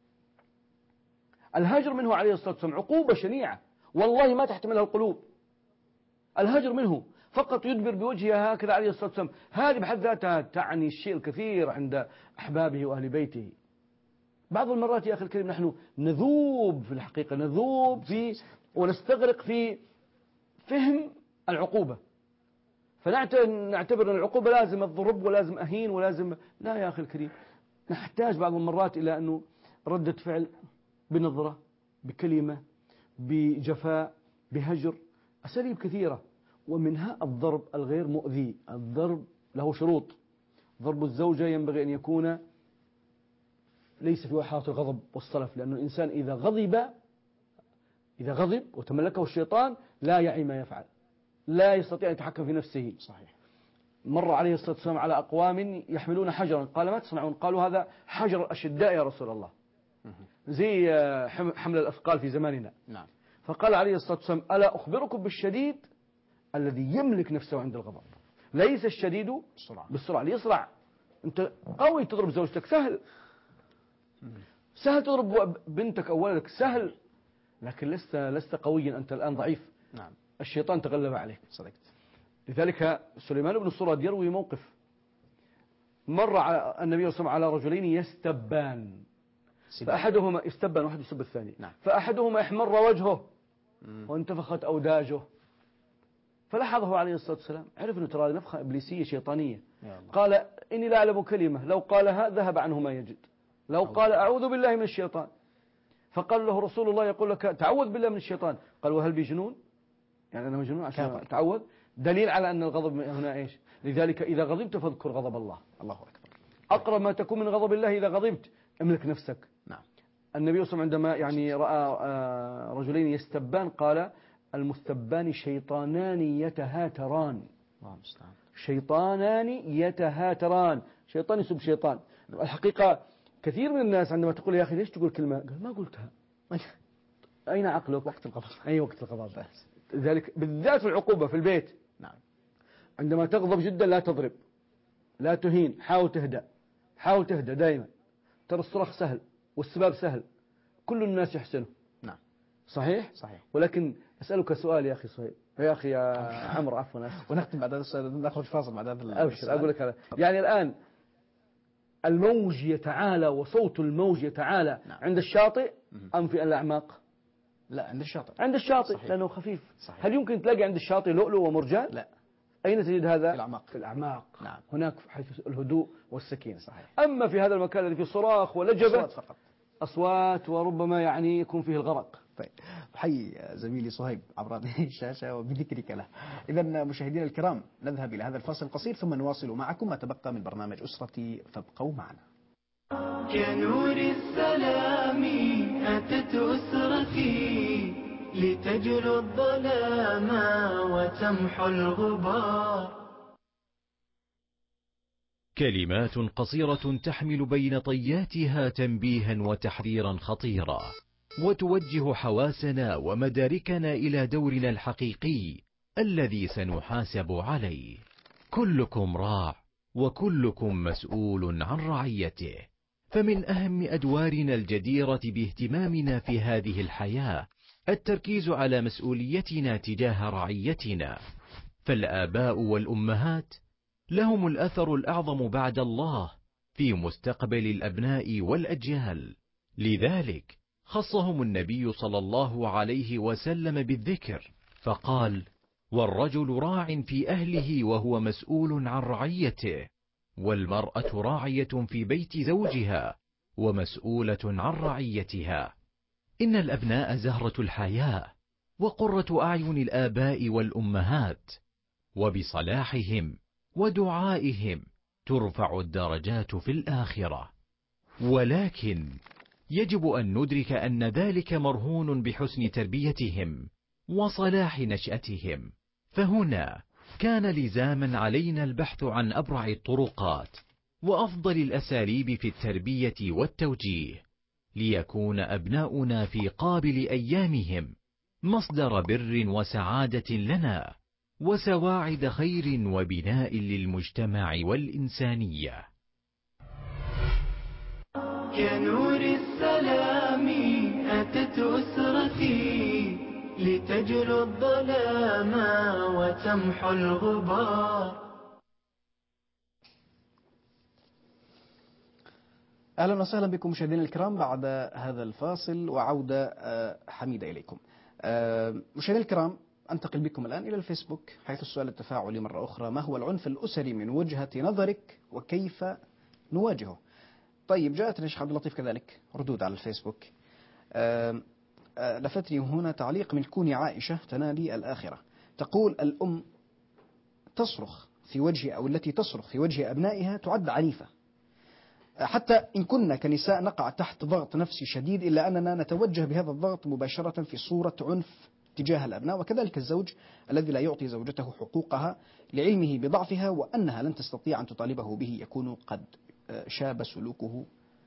الهجر منه عليه الصلاة والسلام عقوبة شنيعة والله ما تحتملها القلوب. الهجر منه فقط يدبر بوجهها هكذا عليه الصلاة والسلام، هذه بحد ذاتها تعني الشيء الكثير عند أحبابه وأهل بيته. بعض المرات يا أخي الكريم نحن نذوب في الحقيقة، نذوب في ونستغرق في فهم العقوبة، فنعتبر أن العقوبة لازم الضرب ولازم أهين ولازم. لا يا أخي الكريم، نحتاج بعض المرات إلى أنه ردة فعل بنظرة، بكلمة، بجفاء، بهجر، أساليب كثيرة، ومنها الضرب الغير مؤذي. الضرب له شروط. ضرب الزوجة ينبغي أن يكون ليس في حالة الغضب والصلف، لأن الإنسان إذا غضب وتملكه الشيطان لا يعي ما يفعل، لا يستطيع أن يتحكم في نفسه. صحيح. مر عليه الصلاة والسلام على أقوام يحملون حجرا، قال ما تصنعون؟ قالوا هذا حجر الأشداء يا رسول الله، زي حمل الأثقال في زماننا. نعم. فقال عليه الصلاة والسلام ألا أخبركم بالشديد الذي يملك نفسه عند الغضب. ليس الشديد بالسرعة ليسرع. أنت قوي تضرب زوجتك، سهل تضرب بنتك أو ولدك، سهل، لكن لست قويا، أنت الآن ضعيف. نعم. الشيطان تغلب عليك. صدقت. لذلك سليمان بن الصراد يروي موقف، مر النبي صلى الله عليه وسلم على رجلين يستبان، فأحدهما يستبان واحد يسب الثاني. نعم. فأحدهما احمر وجهه وانتفخت أوداجه، فلاحظه عليه الصلاة والسلام، عرف أنه ترى نفخة إبليسية شيطانية. قال إني لا أعلم كلمة لو قالها ذهب عنه ما يجد، لو قال أعوذ بالله من الشيطان. فقال له رسول الله يقول لك تعوذ بالله من الشيطان. قال وهل بجنون؟ يعني أنا مجنون عشان تعوذ؟ دليل على أن الغضب هنا إيش؟ لذلك إذا غضبت فاذكر غضب الله. الله أكبر. أقرب ما تكون من غضب الله إذا غضبت املك نفسك. نعم. النبي صلى الله عليه وسلم عندما يعني رأى رجلين يستبان قال المستبان شيطانان يتهاتران. شيطانان يتهاتران، شيطان يسب شيطان. الحقيقة كثير من الناس عندما تقول يا أخي ليش تقول كلمة، قال ما قلتها. أين عقلك؟ وقت الغضب. أي وقت الغضب. ذلك بالذات في العقوبة في البيت. نعم. عندما تغضب جدا لا تضرب، لا تهين، حاول تهدأ، حاول تهدأ دائما. ترى الصراخ سهل والسباب سهل، كل الناس يحسنه. نعم صحيح؟ صحيح. ولكن أسألك سؤال يا أخي صهيب، يا أخي يا عمرو، عفوا أسف. ونختم بعد هذا السؤال، نخرج فاصل بعد هذا أبشر أقول لك هذا. يعني الآن الموج يتعالى وصوت الموج يتعالى نعم. عند الشاطئ أم في الأعماق؟ لا، عند الشاطئ. عند الشاطئ. صحيح. لأنه خفيف. صحيح. هل يمكن تلاقي عند الشاطئ لؤلؤ ومرجان؟ لا. أين تجد هذا؟ في الأعماق. في الأعماق. نعم. هناك حيث الهدوء والسكينة. صحيح. أما في هذا المكان الذي فيه صراخ ولجبة، أصوات فقط، أصوات، وربما يعني يكون فيه الغرق. طيب، أحيي زميلي صهيب عبر هذه الشاشة وبذكرك له. إذا مشاهدينا الكرام، نذهب إلى هذا الفاصل القصير ثم نواصل معكم ما تبقى من برنامج أسرتي، فابقوا معنا. كنور السلام أتت أسرتي لتجلو الظلام وتمحو الغبار. كلمات قصيرة تحمل بين طياتها تنبيها وتحذيرا خطيرا، وتوجه حواسنا ومداركنا إلى دورنا الحقيقي الذي سنحاسب عليه. كلكم راع وكلكم مسؤول عن رعيته. فمن أهم أدوارنا الجديرة باهتمامنا في هذه الحياة التركيز على مسؤوليتنا تجاه رعيتنا. فالآباء والأمهات لهم الأثر الأعظم بعد الله في مستقبل الأبناء والأجيال. لذلك خصهم النبي صلى الله عليه وسلم بالذكر، فقال: والرجل راع في أهله وهو مسؤول عن رعيته، والمرأة راعية في بيت زوجها ومسؤولة عن رعيتها. إن الأبناء زهرة الحياة وقرة أعين الآباء والأمهات، وبصلاحهم ودعائهم ترفع الدرجات في الآخرة. ولكن يجب أن ندرك أن ذلك مرهون بحسن تربيتهم وصلاح نشأتهم. فهنا كان لزاما علينا البحث عن أبرع الطرقات وأفضل الأساليب في التربية والتوجيه، ليكون أبناؤنا في قابل أيامهم مصدر بر وسعادة لنا، وسواعد خير وبناء للمجتمع والإنسانية. كنور السلام أتت أسرتي لتجلو الظلام وتمحو الغبار. أهلا وسهلا بكم مشاهدينا الكرام بعد هذا الفاصل وعودة حميدة إليكم. مشاهدينا الكرام، أنتقل بكم الآن إلى الفيسبوك، حيث السؤال التفاعلي مرة أخرى: ما هو العنف الأسري من وجهة نظرك وكيف نواجهه؟ طيب، جاءتنا الشيخ عبد اللطيف كذلك ردود على الفيسبوك. لفتني هنا تعليق من كوني عائشة تنالي الآخرة، تقول: الأم تصرخ في وجه، أو التي تصرخ في وجه أبنائها تعد عنيفة، حتى إن كنا كنساء نقع تحت ضغط نفسي شديد، إلا أننا نتوجه بهذا الضغط مباشرة في صورة عنف تجاه الأبناء. وكذلك الزوج الذي لا يعطي زوجته حقوقها لعلمه بضعفها وأنها لن تستطيع أن تطالبه به، يكون قد شاب سلوكه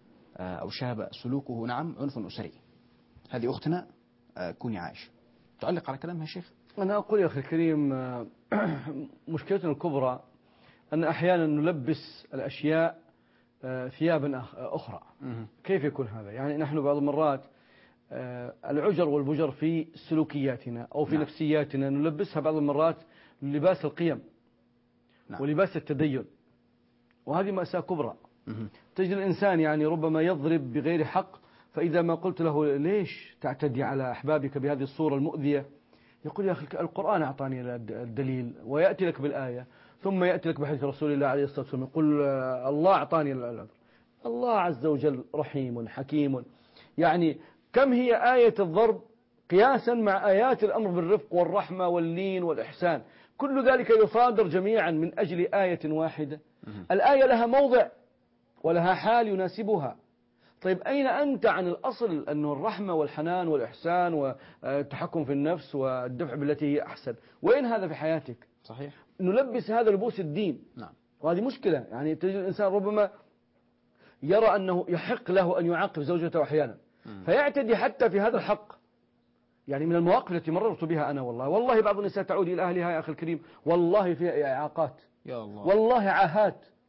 نعم عنف أسري. هذه أختنا كوني عايشة تعلق على كلامها شيخ. أنا أقول يا أخي الكريم، مشكلتنا الكبرى أن أحيانا نلبس الأشياء ثيابا أخرى. كيف يكون هذا؟ يعني نحن بعض المرات العجر والبجر في سلوكياتنا أو في نفسياتنا نلبسها بعض المرات لباس القيم ولباس التدين، وهذه مأساة كبرى. تجد الإنسان يعني ربما يضرب بغير حق، فإذا ما قلت له ليش تعتدي على أحبابك بهذه الصورة المؤذية، يقول: يا أخي القرآن أعطاني الدليل، ويأتي لك بالآية، ثم يأتي لك بحديث رسول الله عليه الصلاة والسلام يقول: الله أعطاني العذر. الله عز وجل رحيم حكيم. يعني كم هي آية الضرب قياسا مع آيات الأمر بالرفق والرحمة واللين والإحسان، كل ذلك يصادر جميعا من أجل آية واحدة. الآية لها موضع ولها حال يناسبها. طيب، أين أنت عن الأصل أنه الرحمة والحنان والإحسان والتحكم في النفس والدفع بالتي هي أحسن؟ وين هذا في حياتك؟ صحيح. نلبس هذا لبوس الدين. نعم. وهذه مشكلة. يعني تجد الإنسان ربما يرى أنه يحق له أن يعاقب زوجته أحيانا، فيعتدي حتى في هذا الحق. يعني من المواقف التي مررت بها أنا، والله بعض النساء تعود إلى أهلها يا أخي الكريم، والله فيها إعاقات، يا الله، والله عاهات،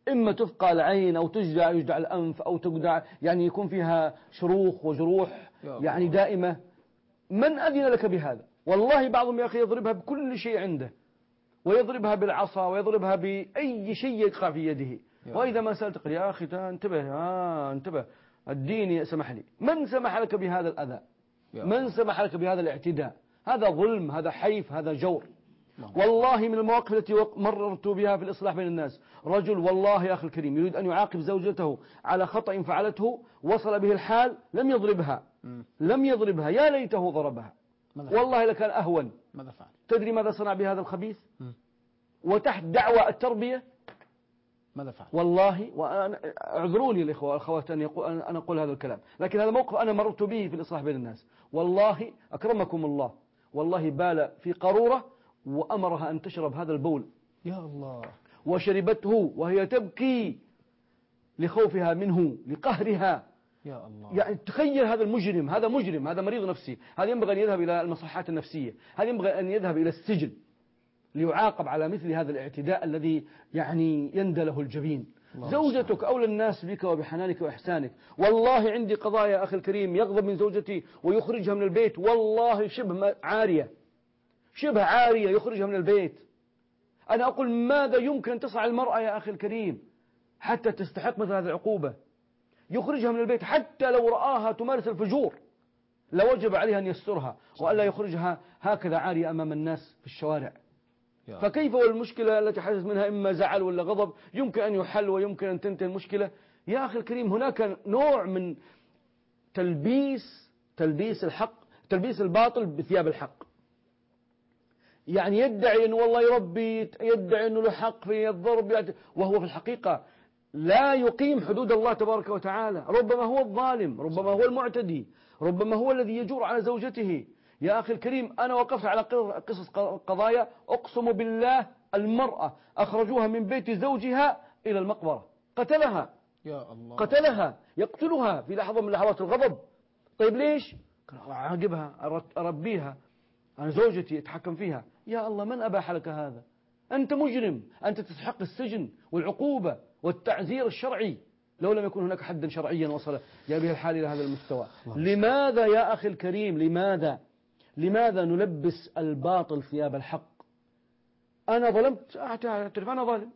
إما تفقع العين أو يجدع الأنف أو تجدع، يعني يكون فيها شروخ وجروح يعني دائمة. من أذن لك بهذا؟ والله بعضهم يا أخي يضربها بكل شيء عنده، ويضربها بالعصا ويضربها بأي شيء يقع في يده. وإذا ما سألت قل يا أخي انتبه، انتبه، الدين سمح لي. من سمح لك بهذا الأذى؟ من سمح لك بهذا الاعتداء؟ هذا ظلم، هذا حيف، هذا جور. والله من المواقف التي مررت بها في الإصلاح بين الناس، رجل والله يا أخي الكريم يريد أن يعاقب زوجته على خطأ فعلته، وصل به الحال لم يضربها، لم يضربها، يا ليته ضربها، والله لكان أهون. ماذا فعل؟ تدري ماذا صنع بهذا الخبيث؟ وتحت دعوى التربية ماذا فعل؟ والله، وأنا اعذروني الإخوة والأخوات أن أنا أقول هذا الكلام، لكن هذا موقف أنا مررت به في الإصلاح بين الناس. والله أكرمكم الله، والله بال في قارورة وأمرها أن تشرب هذا البول، يا الله، وشربته وهي تبكي لخوفها منه، لقهرها. يا الله، يعني تخيل هذا المجرم، هذا مجرم، هذا مريض نفسي، هذا ينبغي أن يذهب إلى المصحات النفسية، هذا ينبغي أن يذهب إلى السجن ليعاقب على مثل هذا الاعتداء الذي يعني يندله الجبين. زوجتك أولى الناس بك وبحنانك وإحسانك. والله عندي قضايا أخي الكريم، يغضب من زوجتي ويخرجها من البيت، والله شبه عارية، شبه عارية يخرجها من البيت. أنا أقول ماذا يمكن أن تصنع المرأة يا أخي الكريم حتى تستحق مثل هذه العقوبة؟ يخرجها من البيت، حتى لو رآها تمارس الفجور لوجب عليها أن يسترها وألا يخرجها هكذا عارية أمام الناس في الشوارع. فكيف والمشكلة التي حدث منها إما زعل ولا غضب يمكن أن يحل ويمكن أن تنتهي المشكلة؟ يا أخي الكريم هناك نوع من تلبيس الحق، تلبيس الباطل بثياب الحق. يعني يدعي أنه والله يربي، يدعي أنه له حق في الضرب، وهو في الحقيقة لا يقيم حدود الله تبارك وتعالى. ربما هو الظالم، ربما هو المعتدي، ربما هو الذي يجور على زوجته. يا أخي الكريم أنا وقفت على قصص قضايا أقسم بالله، المرأة أخرجوها من بيت زوجها إلى المقبرة، قتلها، يا الله، قتلها، يقتلها في لحظة من لحظات الغضب. طيب ليش؟ أعاقبها، أربيها، أنا زوجتي أتحكم فيها. يا الله من أباح لك هذا؟ أنت مجرم، أنت تستحق السجن والعقوبة والتعزير الشرعي لو لم يكن هناك حدا شرعيا وصل يا به الحال إلى هذا المستوى. لماذا يا أخي الكريم، لماذا نلبس الباطل ثياب الحق؟ أنا ظلمت، أعترف أنا ظالم،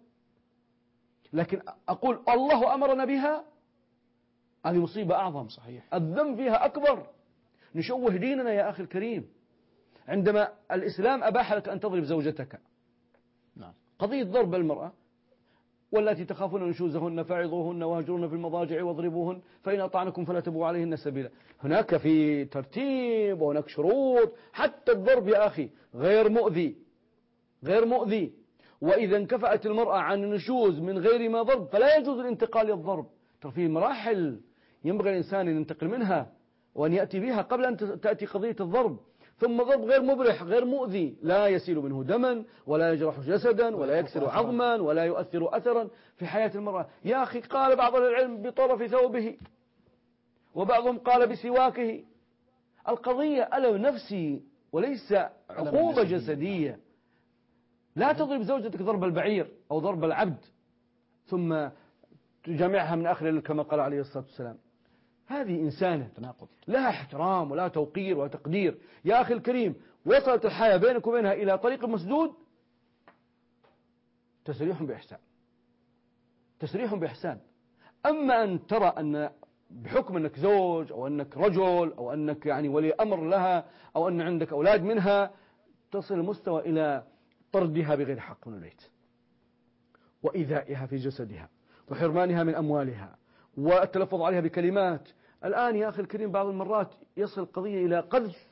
لكن أقول الله أمرنا بها، هذه مصيبة أعظم. صحيح، الذنب فيها أكبر. نشوه ديننا يا أخي الكريم عندما الإسلام أباح لك أن تضرب زوجتك. نعم. قضية ضرب المرأة، والتي تخافون نشوزهن فعظوهن واهجرن في المضاجع واضربوهن فإن أطعنكم فلا تبغوا عليهن سبيلا. هناك في ترتيب وهناك شروط. حتى الضرب يا أخي غير مؤذي، غير مؤذي. وإذا انكفأت المرأة عن النشوز من غير ما ضرب فلا يجوز الانتقال للضرب. ترى في مراحل ينبغي الإنسان أن ينتقل منها وأن يأتي بها قبل أن تأتي قضية الضرب. ثم ضرب غير مبرح، غير مؤذي، لا يسيل منه دما ولا يجرح جسدا ولا يكسر عظما ولا يؤثر أثرا في حياة المرأة. يا أخي قال بعض العلم بطرف ثوبه، وبعضهم قال بسواكه. القضية ألم نفسي وليس عقوبة جسدية. لا تضرب زوجتك ضرب البعير أو ضرب العبد ثم تجمعها من آخر كما قال عليه الصلاة والسلام. هذه إنسانة تناقض، لها احترام ولا توقير وتقدير. يا أخي الكريم وصلت الحياة بينك وبينها إلى طريق مسدود، تسريح بإحسان، تسريح بإحسان. أما أن ترى أن بحكم أنك زوج أو أنك رجل أو أنك يعني ولي أمر لها أو أن عندك أولاد منها، تصل المستوى إلى طردها بغير حق من البيت وإيذائها في جسدها وحرمانها من أموالها والتلفظ عليها بكلمات. الآن يا أخي الكريم بعض المرات يصل القضية إلى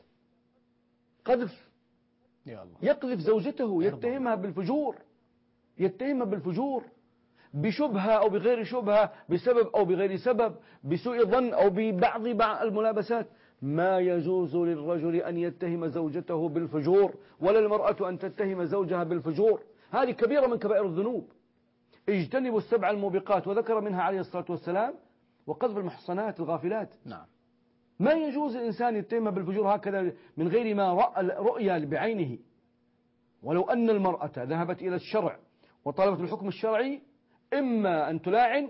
قذف، يا الله، يقذف زوجته، يتهمها بالفجور، يتهمها بالفجور بشبهة أو بغير شبهة، بسبب أو بغير سبب، بسوء ظن أو ببعض الملابسات. ما يجوز للرجل أن يتهم زوجته بالفجور ولا المرأة أن تتهم زوجها بالفجور. هذه كبيرة من كبائر الذنوب. اجتنبوا السبع الموبقات، وذكر منها عليه الصلاة والسلام وقذف المحصنات الغافلات. نعم. ما يجوز الإنسان يتهمها بالفجور هكذا من غير ما رأى رؤيا بعينه. ولو أن المرأة ذهبت إلى الشرع وطلبت الحكم الشرعي إما أن تلاعن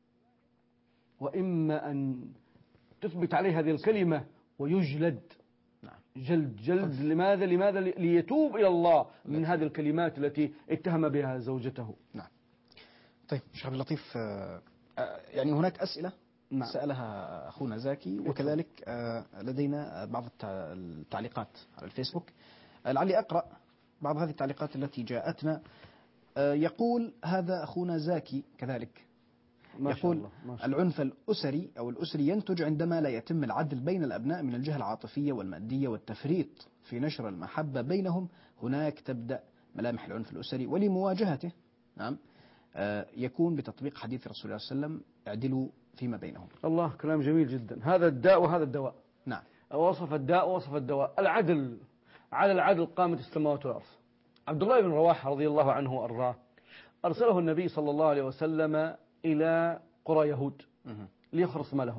وإما أن تثبت عليه هذه الكلمة ويجلد. جلد. لماذا ليتوب إلى الله من هذه الكلمات التي اتهم بها زوجته. نعم. طيب شيخ عبد اللطيف، يعني هناك أسئلة نعم. سألها أخونا زاكي، وكذلك لدينا بعض التعليقات على الفيسبوك. لعلي أقرأ بعض هذه التعليقات التي جاءتنا. يقول هذا أخونا زاكي كذلك، يقول العنف الأسري أو الأسري ينتج عندما لا يتم العدل بين الأبناء من الجهة العاطفية والمادية والتفريط في نشر المحبة بينهم. هناك تبدأ ملامح العنف الأسري، ولمواجهته نعم يكون بتطبيق حديث رسول الله صلى الله عليه وسلم: اعدلوا فيما بينهم. الله، كلام جميل جدا. هذا الداء وهذا الدواء. نعم. وصف الداء ووصف الدواء. العدل، على العدل قامت السماوات والأرض. عبد الله بن رواحة رضي الله عنه وأرضاه أرسله النبي صلى الله عليه وسلم إلى قرى يهود ليخرص مالهم،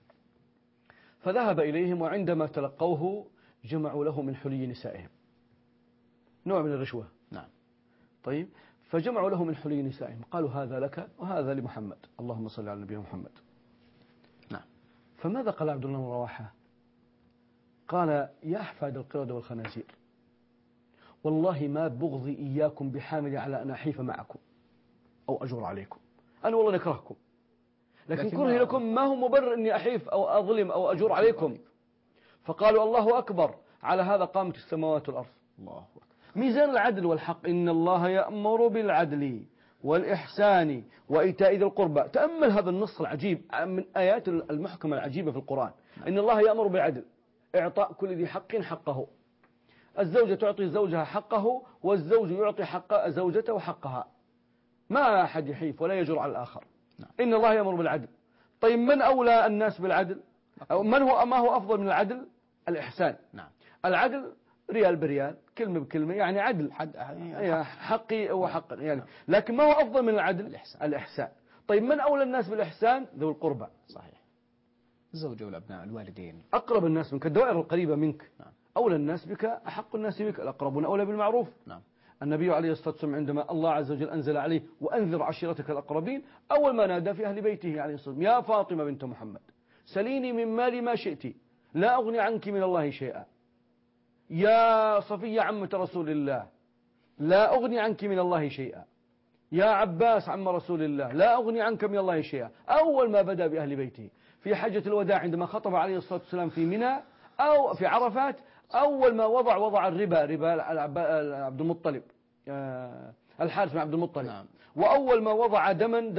فذهب إليهم، وعندما تلقوه جمعوا له من حلي نسائهم، نوع من الرشوة. نعم. طيب، فجمعوا له من حلي نسائهم، قالوا هذا لك وهذا لمحمد، اللهم صل على نبينا محمد. نعم. فماذا قال عبد الله بن رواحة؟ قال: يا أحفاد القردة والخنازير، والله ما بغضي إياكم بحامل على أن أحيف معكم أو أجور عليكم. أنا والله نكرهكم، لكن كرهي لكم ما هو مبرر أني أحيف أو أظلم أو أجور عليكم. فقالوا: الله أكبر. على هذا قامت السماوات والأرض. الله أكبر. ميزان العدل والحق: إن الله يأمر بالعدل والإحسان وإيتاء ذي القربى. تأمل هذا النص العجيب من آيات المحكمة العجيبة في القرآن. إن الله يأمر بالعدل، إعطاء كل ذي حق حقه. الزوجة تعطي زوجها حقه، والزوج يعطي حق زوجته حقها، ما أحد يحيف ولا يجر على الآخر. إن الله يأمر بالعدل. طيب، من أولى الناس بالعدل؟ أو ما هو أفضل من العدل؟ الإحسان. نعم. العدل ريال بريال، كلمة بكلمة، يعني عدل، حقي وحق يعني. لكن ما هو أفضل من العدل؟ الإحسان. طيب، من أولى الناس بالإحسان؟ ذو القربى. صحيح. الزوجة والأبناء، الوالدين، أقرب الناس منك، الدوائر القريبة منك. نعم. أولى الناس بك أحق الناس بك، الأقربون أولى بالمعروف. نعم. النبي عليه الصلاة والسلام عندما الله عز وجل أنزل عليه: وأنذر عشيرتك الأقربين، أول ما نادى في أهل بيته عليه الصلاة والسلام: يا فاطمة بنت محمد، سليني من مالي ما شئت، لا أغني عنك من الله شيئا. يا صفية عمة رسول الله، لا أغني عنك من الله شيئا. يا عباس عم رسول الله، لا أغني عنك من الله شيئا. أول ما بدأ بأهل بيته في حجة الوداع عندما خطب عليه الصلاة والسلام في منى أو في عرفات، أول ما وضع ربا عبد المطلب، الحارث بن عبد المطلب. نعم. وأول ما وضع دم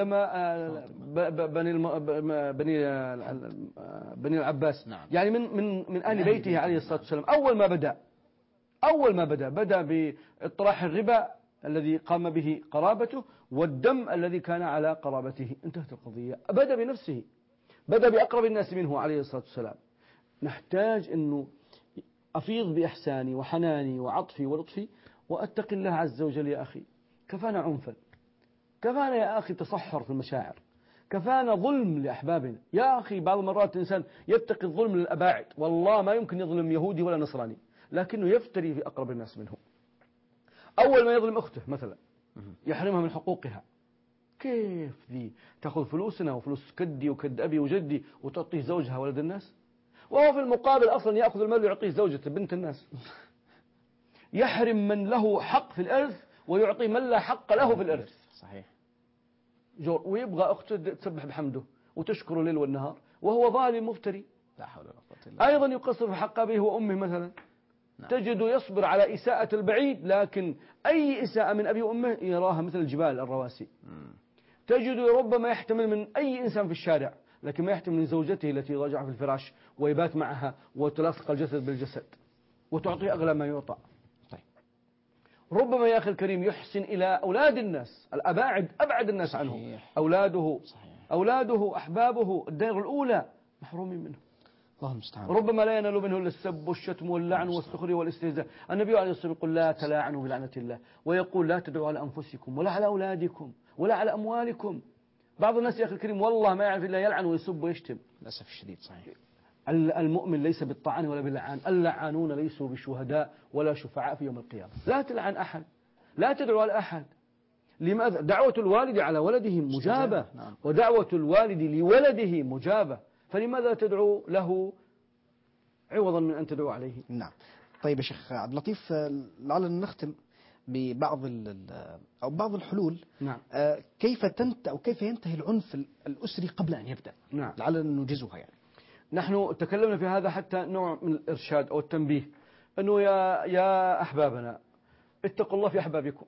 بني العباس. نعم. يعني من أهل بيته عليه الصلاة والسلام. أول ما بدأ بإطراح الربا الذي قام به قرابته والدم الذي كان على قرابته. انتهت القضية. بدأ بنفسه، بدأ بأقرب الناس منه عليه الصلاة والسلام. نحتاج أنه أفيض بإحساني وحناني وعطفي ولطفي وأتقي الله عز وجل. يا أخي، كفانا عنفا، كفانا يا أخي تصحر في المشاعر، كفانا ظلم لأحبابنا. يا أخي، بعض المرات الإنسان يتقي الظلم للأباعد، والله ما يمكن يظلم يهودي ولا نصراني، لكنه يفتري في أقرب الناس منه. أول ما يظلم أخته مثلا يحرمها من حقوقها. كيف ذي تأخذ فلوسنا وفلوس كدي وكد أبي وجدي وتعطيه زوجها ولد الناس، وهو في المقابل أصلا يأخذ المال ويعطيه زوجته بنت الناس. يحرم من له حق في الإرث ويعطي من لا حق له في الإرث. صحيح. جور. ويبغى أخته تسبح بحمده وتشكره الليل والنهار وهو ظالم مفتري. لا حول ولا قوة إلا بالله. أيضا يقصر في حق أبيه وأمه مثلا. نعم. تجد يصبر على إساءة البعيد، لكن أي إساءة من أبي وأمه يراها مثل الجبال الرواسي. تجد ربما يحتمل من أي إنسان في الشارع، لكن ما يحتمل من زوجته التي يضاجعها في الفراش ويبات معها وتلاصق الجسد بالجسد وتعطيه أغلى ما يعطى. طيب. ربما يا أخي الكريم يحسن إلى أولاد الناس أبعد الناس عنه. صحيح. أولاده أحبابه الدائرة الأولى محرومين منه. الله المستعان. ربما لا ينال منه إلا السب والشتم واللعن والسخرية والاستهزاء. النبي عليه الصلاة والسلام يقول: لا تلاعنوا بلعنة الله، ويقول: لا تدعوا على أنفسكم ولا على أولادكم ولا على أموالكم. بعض الناس يا أخي الكريم والله ما يعرف إلا يلعن ويسب ويشتم. للأسف الشديد. صحيح. المؤمن ليس بالطعن ولا باللعان، اللعانون ليسوا بشهداء ولا شفعاء في يوم القيامة. لا تلعن أحد، لا تدعو على أحد، لماذا؟ دعوة الوالد على ولده مجابة، نعم. ودعوة الوالد لولده مجابة، فلماذا تدعو له عوضا من أن تدعو عليه؟ نعم. طيب يا شيخ عبد اللطيف، لعلنا نختم ببعض أو بعض الحلول. نعم. كيف ينتهي العنف الأسري قبل أن يبدأ؟ نعم. لعلنا ننجزها يعني. نحن تكلمنا في هذا حتى نوع من الإرشاد أو التنبيه، أنه يا أحبابنا اتقوا الله في أحبابكم،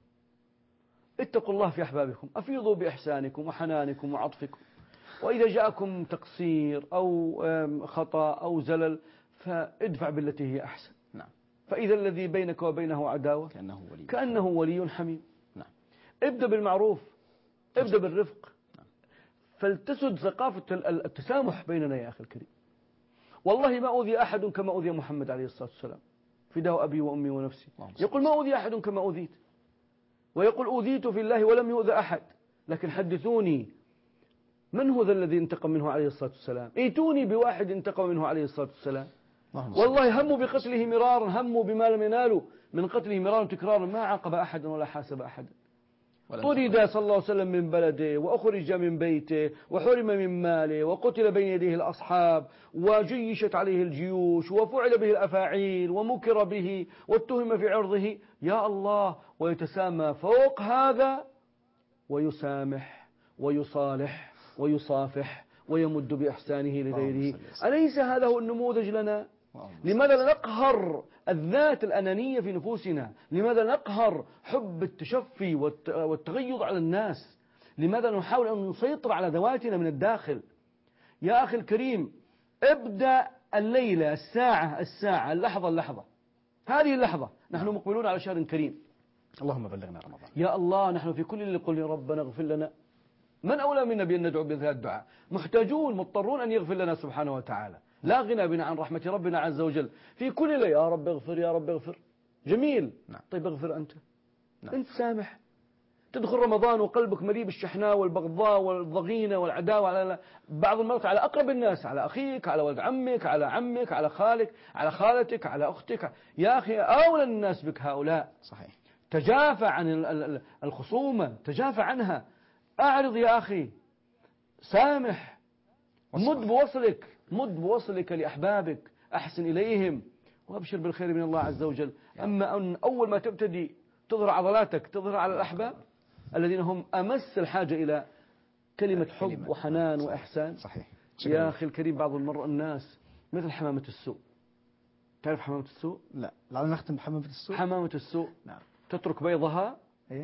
اتقوا الله في أحبابكم، أفيضوا بإحسانكم وحنانكم وعطفكم، وإذا جاءكم تقصير أو خطأ أو زلل فادفع بالتي هي أحسن. نعم. فإذا الذي بينك وبينه عداوة كأنه ولي حميم. نعم. ابدأ بالمعروف، ابدأ بالرفق. نعم. فلتسد ثقافة التسامح بيننا يا أخي الكريم. والله ما أوذي أحد كما أوذي محمد عليه الصلاة والسلام، فداه أبي وأمي ونفسي. يقول ما أوذي أحد كما أوذيت، ويقول أوذيت في الله ولم يؤذى أحد. لكن حدثوني من هو ذا الذي انتقم منه عليه الصلاة والسلام؟ ائتوني بواحد انتقم منه عليه الصلاة والسلام. والله هموا بقتله مرارا، هموا بما لم ينالوا من قتله مرارا تكرارا، ما عاقب أحدا ولا حاسب أحدا. طرد صلى الله عليه وسلم من بلده، وأخرج من بيته، وحرم من ماله، وقتل بين يديه الأصحاب، وجيشت عليه الجيوش، وفعل به الأفاعيل، ومكر به، واتهم في عرضه. يا الله، ويتسامى فوق هذا ويسامح ويصالح ويصافح ويمد بإحسانه لغيره. أليس هذا هو النموذج لنا؟ لماذا لا نقهر الذات الأنانية في نفوسنا؟ لماذا نقهر حب التشفي والتغيظ على الناس؟ لماذا نحاول أن نسيطر على ذواتنا من الداخل؟ يا أخي الكريم، ابدأ الليلة، الساعة، اللحظة، هذه اللحظة نحن مقبلون على شهر كريم. اللهم بلغنا رمضان. يا الله، نحن في كل اللي قلنا ربنا اغفر لنا. من أولى منا بأن ندعو بهذا الدعاء؟ محتاجون مضطرون أن يغفر لنا سبحانه وتعالى. لا غنى بنا عن رحمة ربنا عز وجل. في كل ليلة يا رب اغفر، يا رب اغفر. جميل. نعم. طيب اغفر أنت. نعم. أنت سامح. تدخل رمضان وقلبك مليء بالشحناء والبغضاء والضغينة والعداوة على بعض المرات على أقرب الناس، على أخيك، على ولد عمك، على عمك، على خالك، على خالتك، على أختك. يا أخي أولى الناس بك هؤلاء. صحيح. تجافى عن الخصومة، تجافى عنها. أعرض يا أخي، سامح، مد بوصلك لأحبابك، أحسن إليهم، وأبشر بالخير من الله عز وجل. أما أن أول ما تبتدي تظهر عضلاتك، تظهر على الأحباب الذين هم أمس الحاجة إلى كلمة حب وحنان وإحسان. صحيح. يا أخي الكريم، بعض المرة الناس مثل حمامة السوء. تعرف حمامة السوء؟ لا، لعلنا نختم بحمامة السوء. حمامة السوء. نعم. تترك بيضها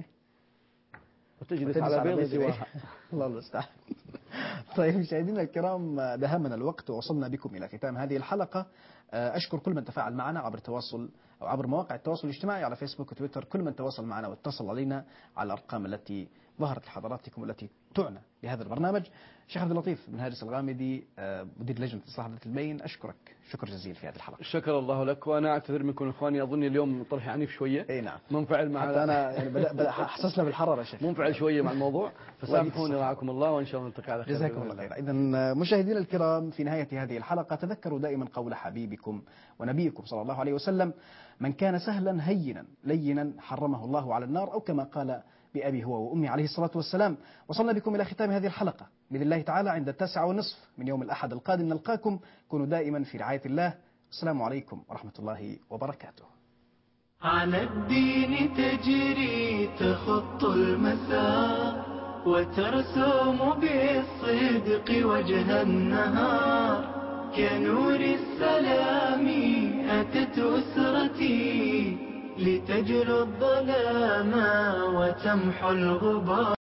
وتجلس على بيض سواها. الله المستعان. طيب مشاهدينا الكرام، دهمنا الوقت ووصلنا بكم إلى ختام هذه الحلقة. أشكر كل من تفاعل معنا عبر التواصل أو عبر مواقع التواصل الاجتماعي على فيسبوك وتويتر، كل من تواصل معنا واتصل علينا على الأرقام التي ظهرت لحضراتكم والتي تعنى بهذا البرنامج. شيخ عبد اللطيف بن هارس الغامدي، مدير لجنة إصلاح ذات البين، أشكرك شكر جزيل في هذه الحلقة. شكر الله لك، وأنا أعتذر منكم إخواني، أظن اليوم طرحي عنيف شوية. أي نعم. منفعل مع حتى أنا يعني حسسنا بالحرارة يا شيخ. منفعل شوية مع الموضوع، فسامحوني رعاكم الله، وإن شاء الله نلتقي على خير. جزاكم الله خير. إذا مشاهدينا الكرام، في نهاية هذه الحلقة تذكروا دائما قول حبيبكم ونبيكم صلى الله عليه وسلم: من كان سهلا هينا لينا حرمه الله على النار، أو كما قال بأبي هو وأمي عليه الصلاة والسلام. وصلنا بكم إلى ختام هذه الحلقة بإذن الله تعالى عند 9:30 من يوم الأحد القادم نلقاكم. كونوا دائما في رعاية الله. السلام عليكم ورحمة الله وبركاته. على الدين تجري تخط المسار، وترسم بالصدق وجه النهار. كنور السلام أتت أسرتي لتجلو الظلام وتمحو الغبار.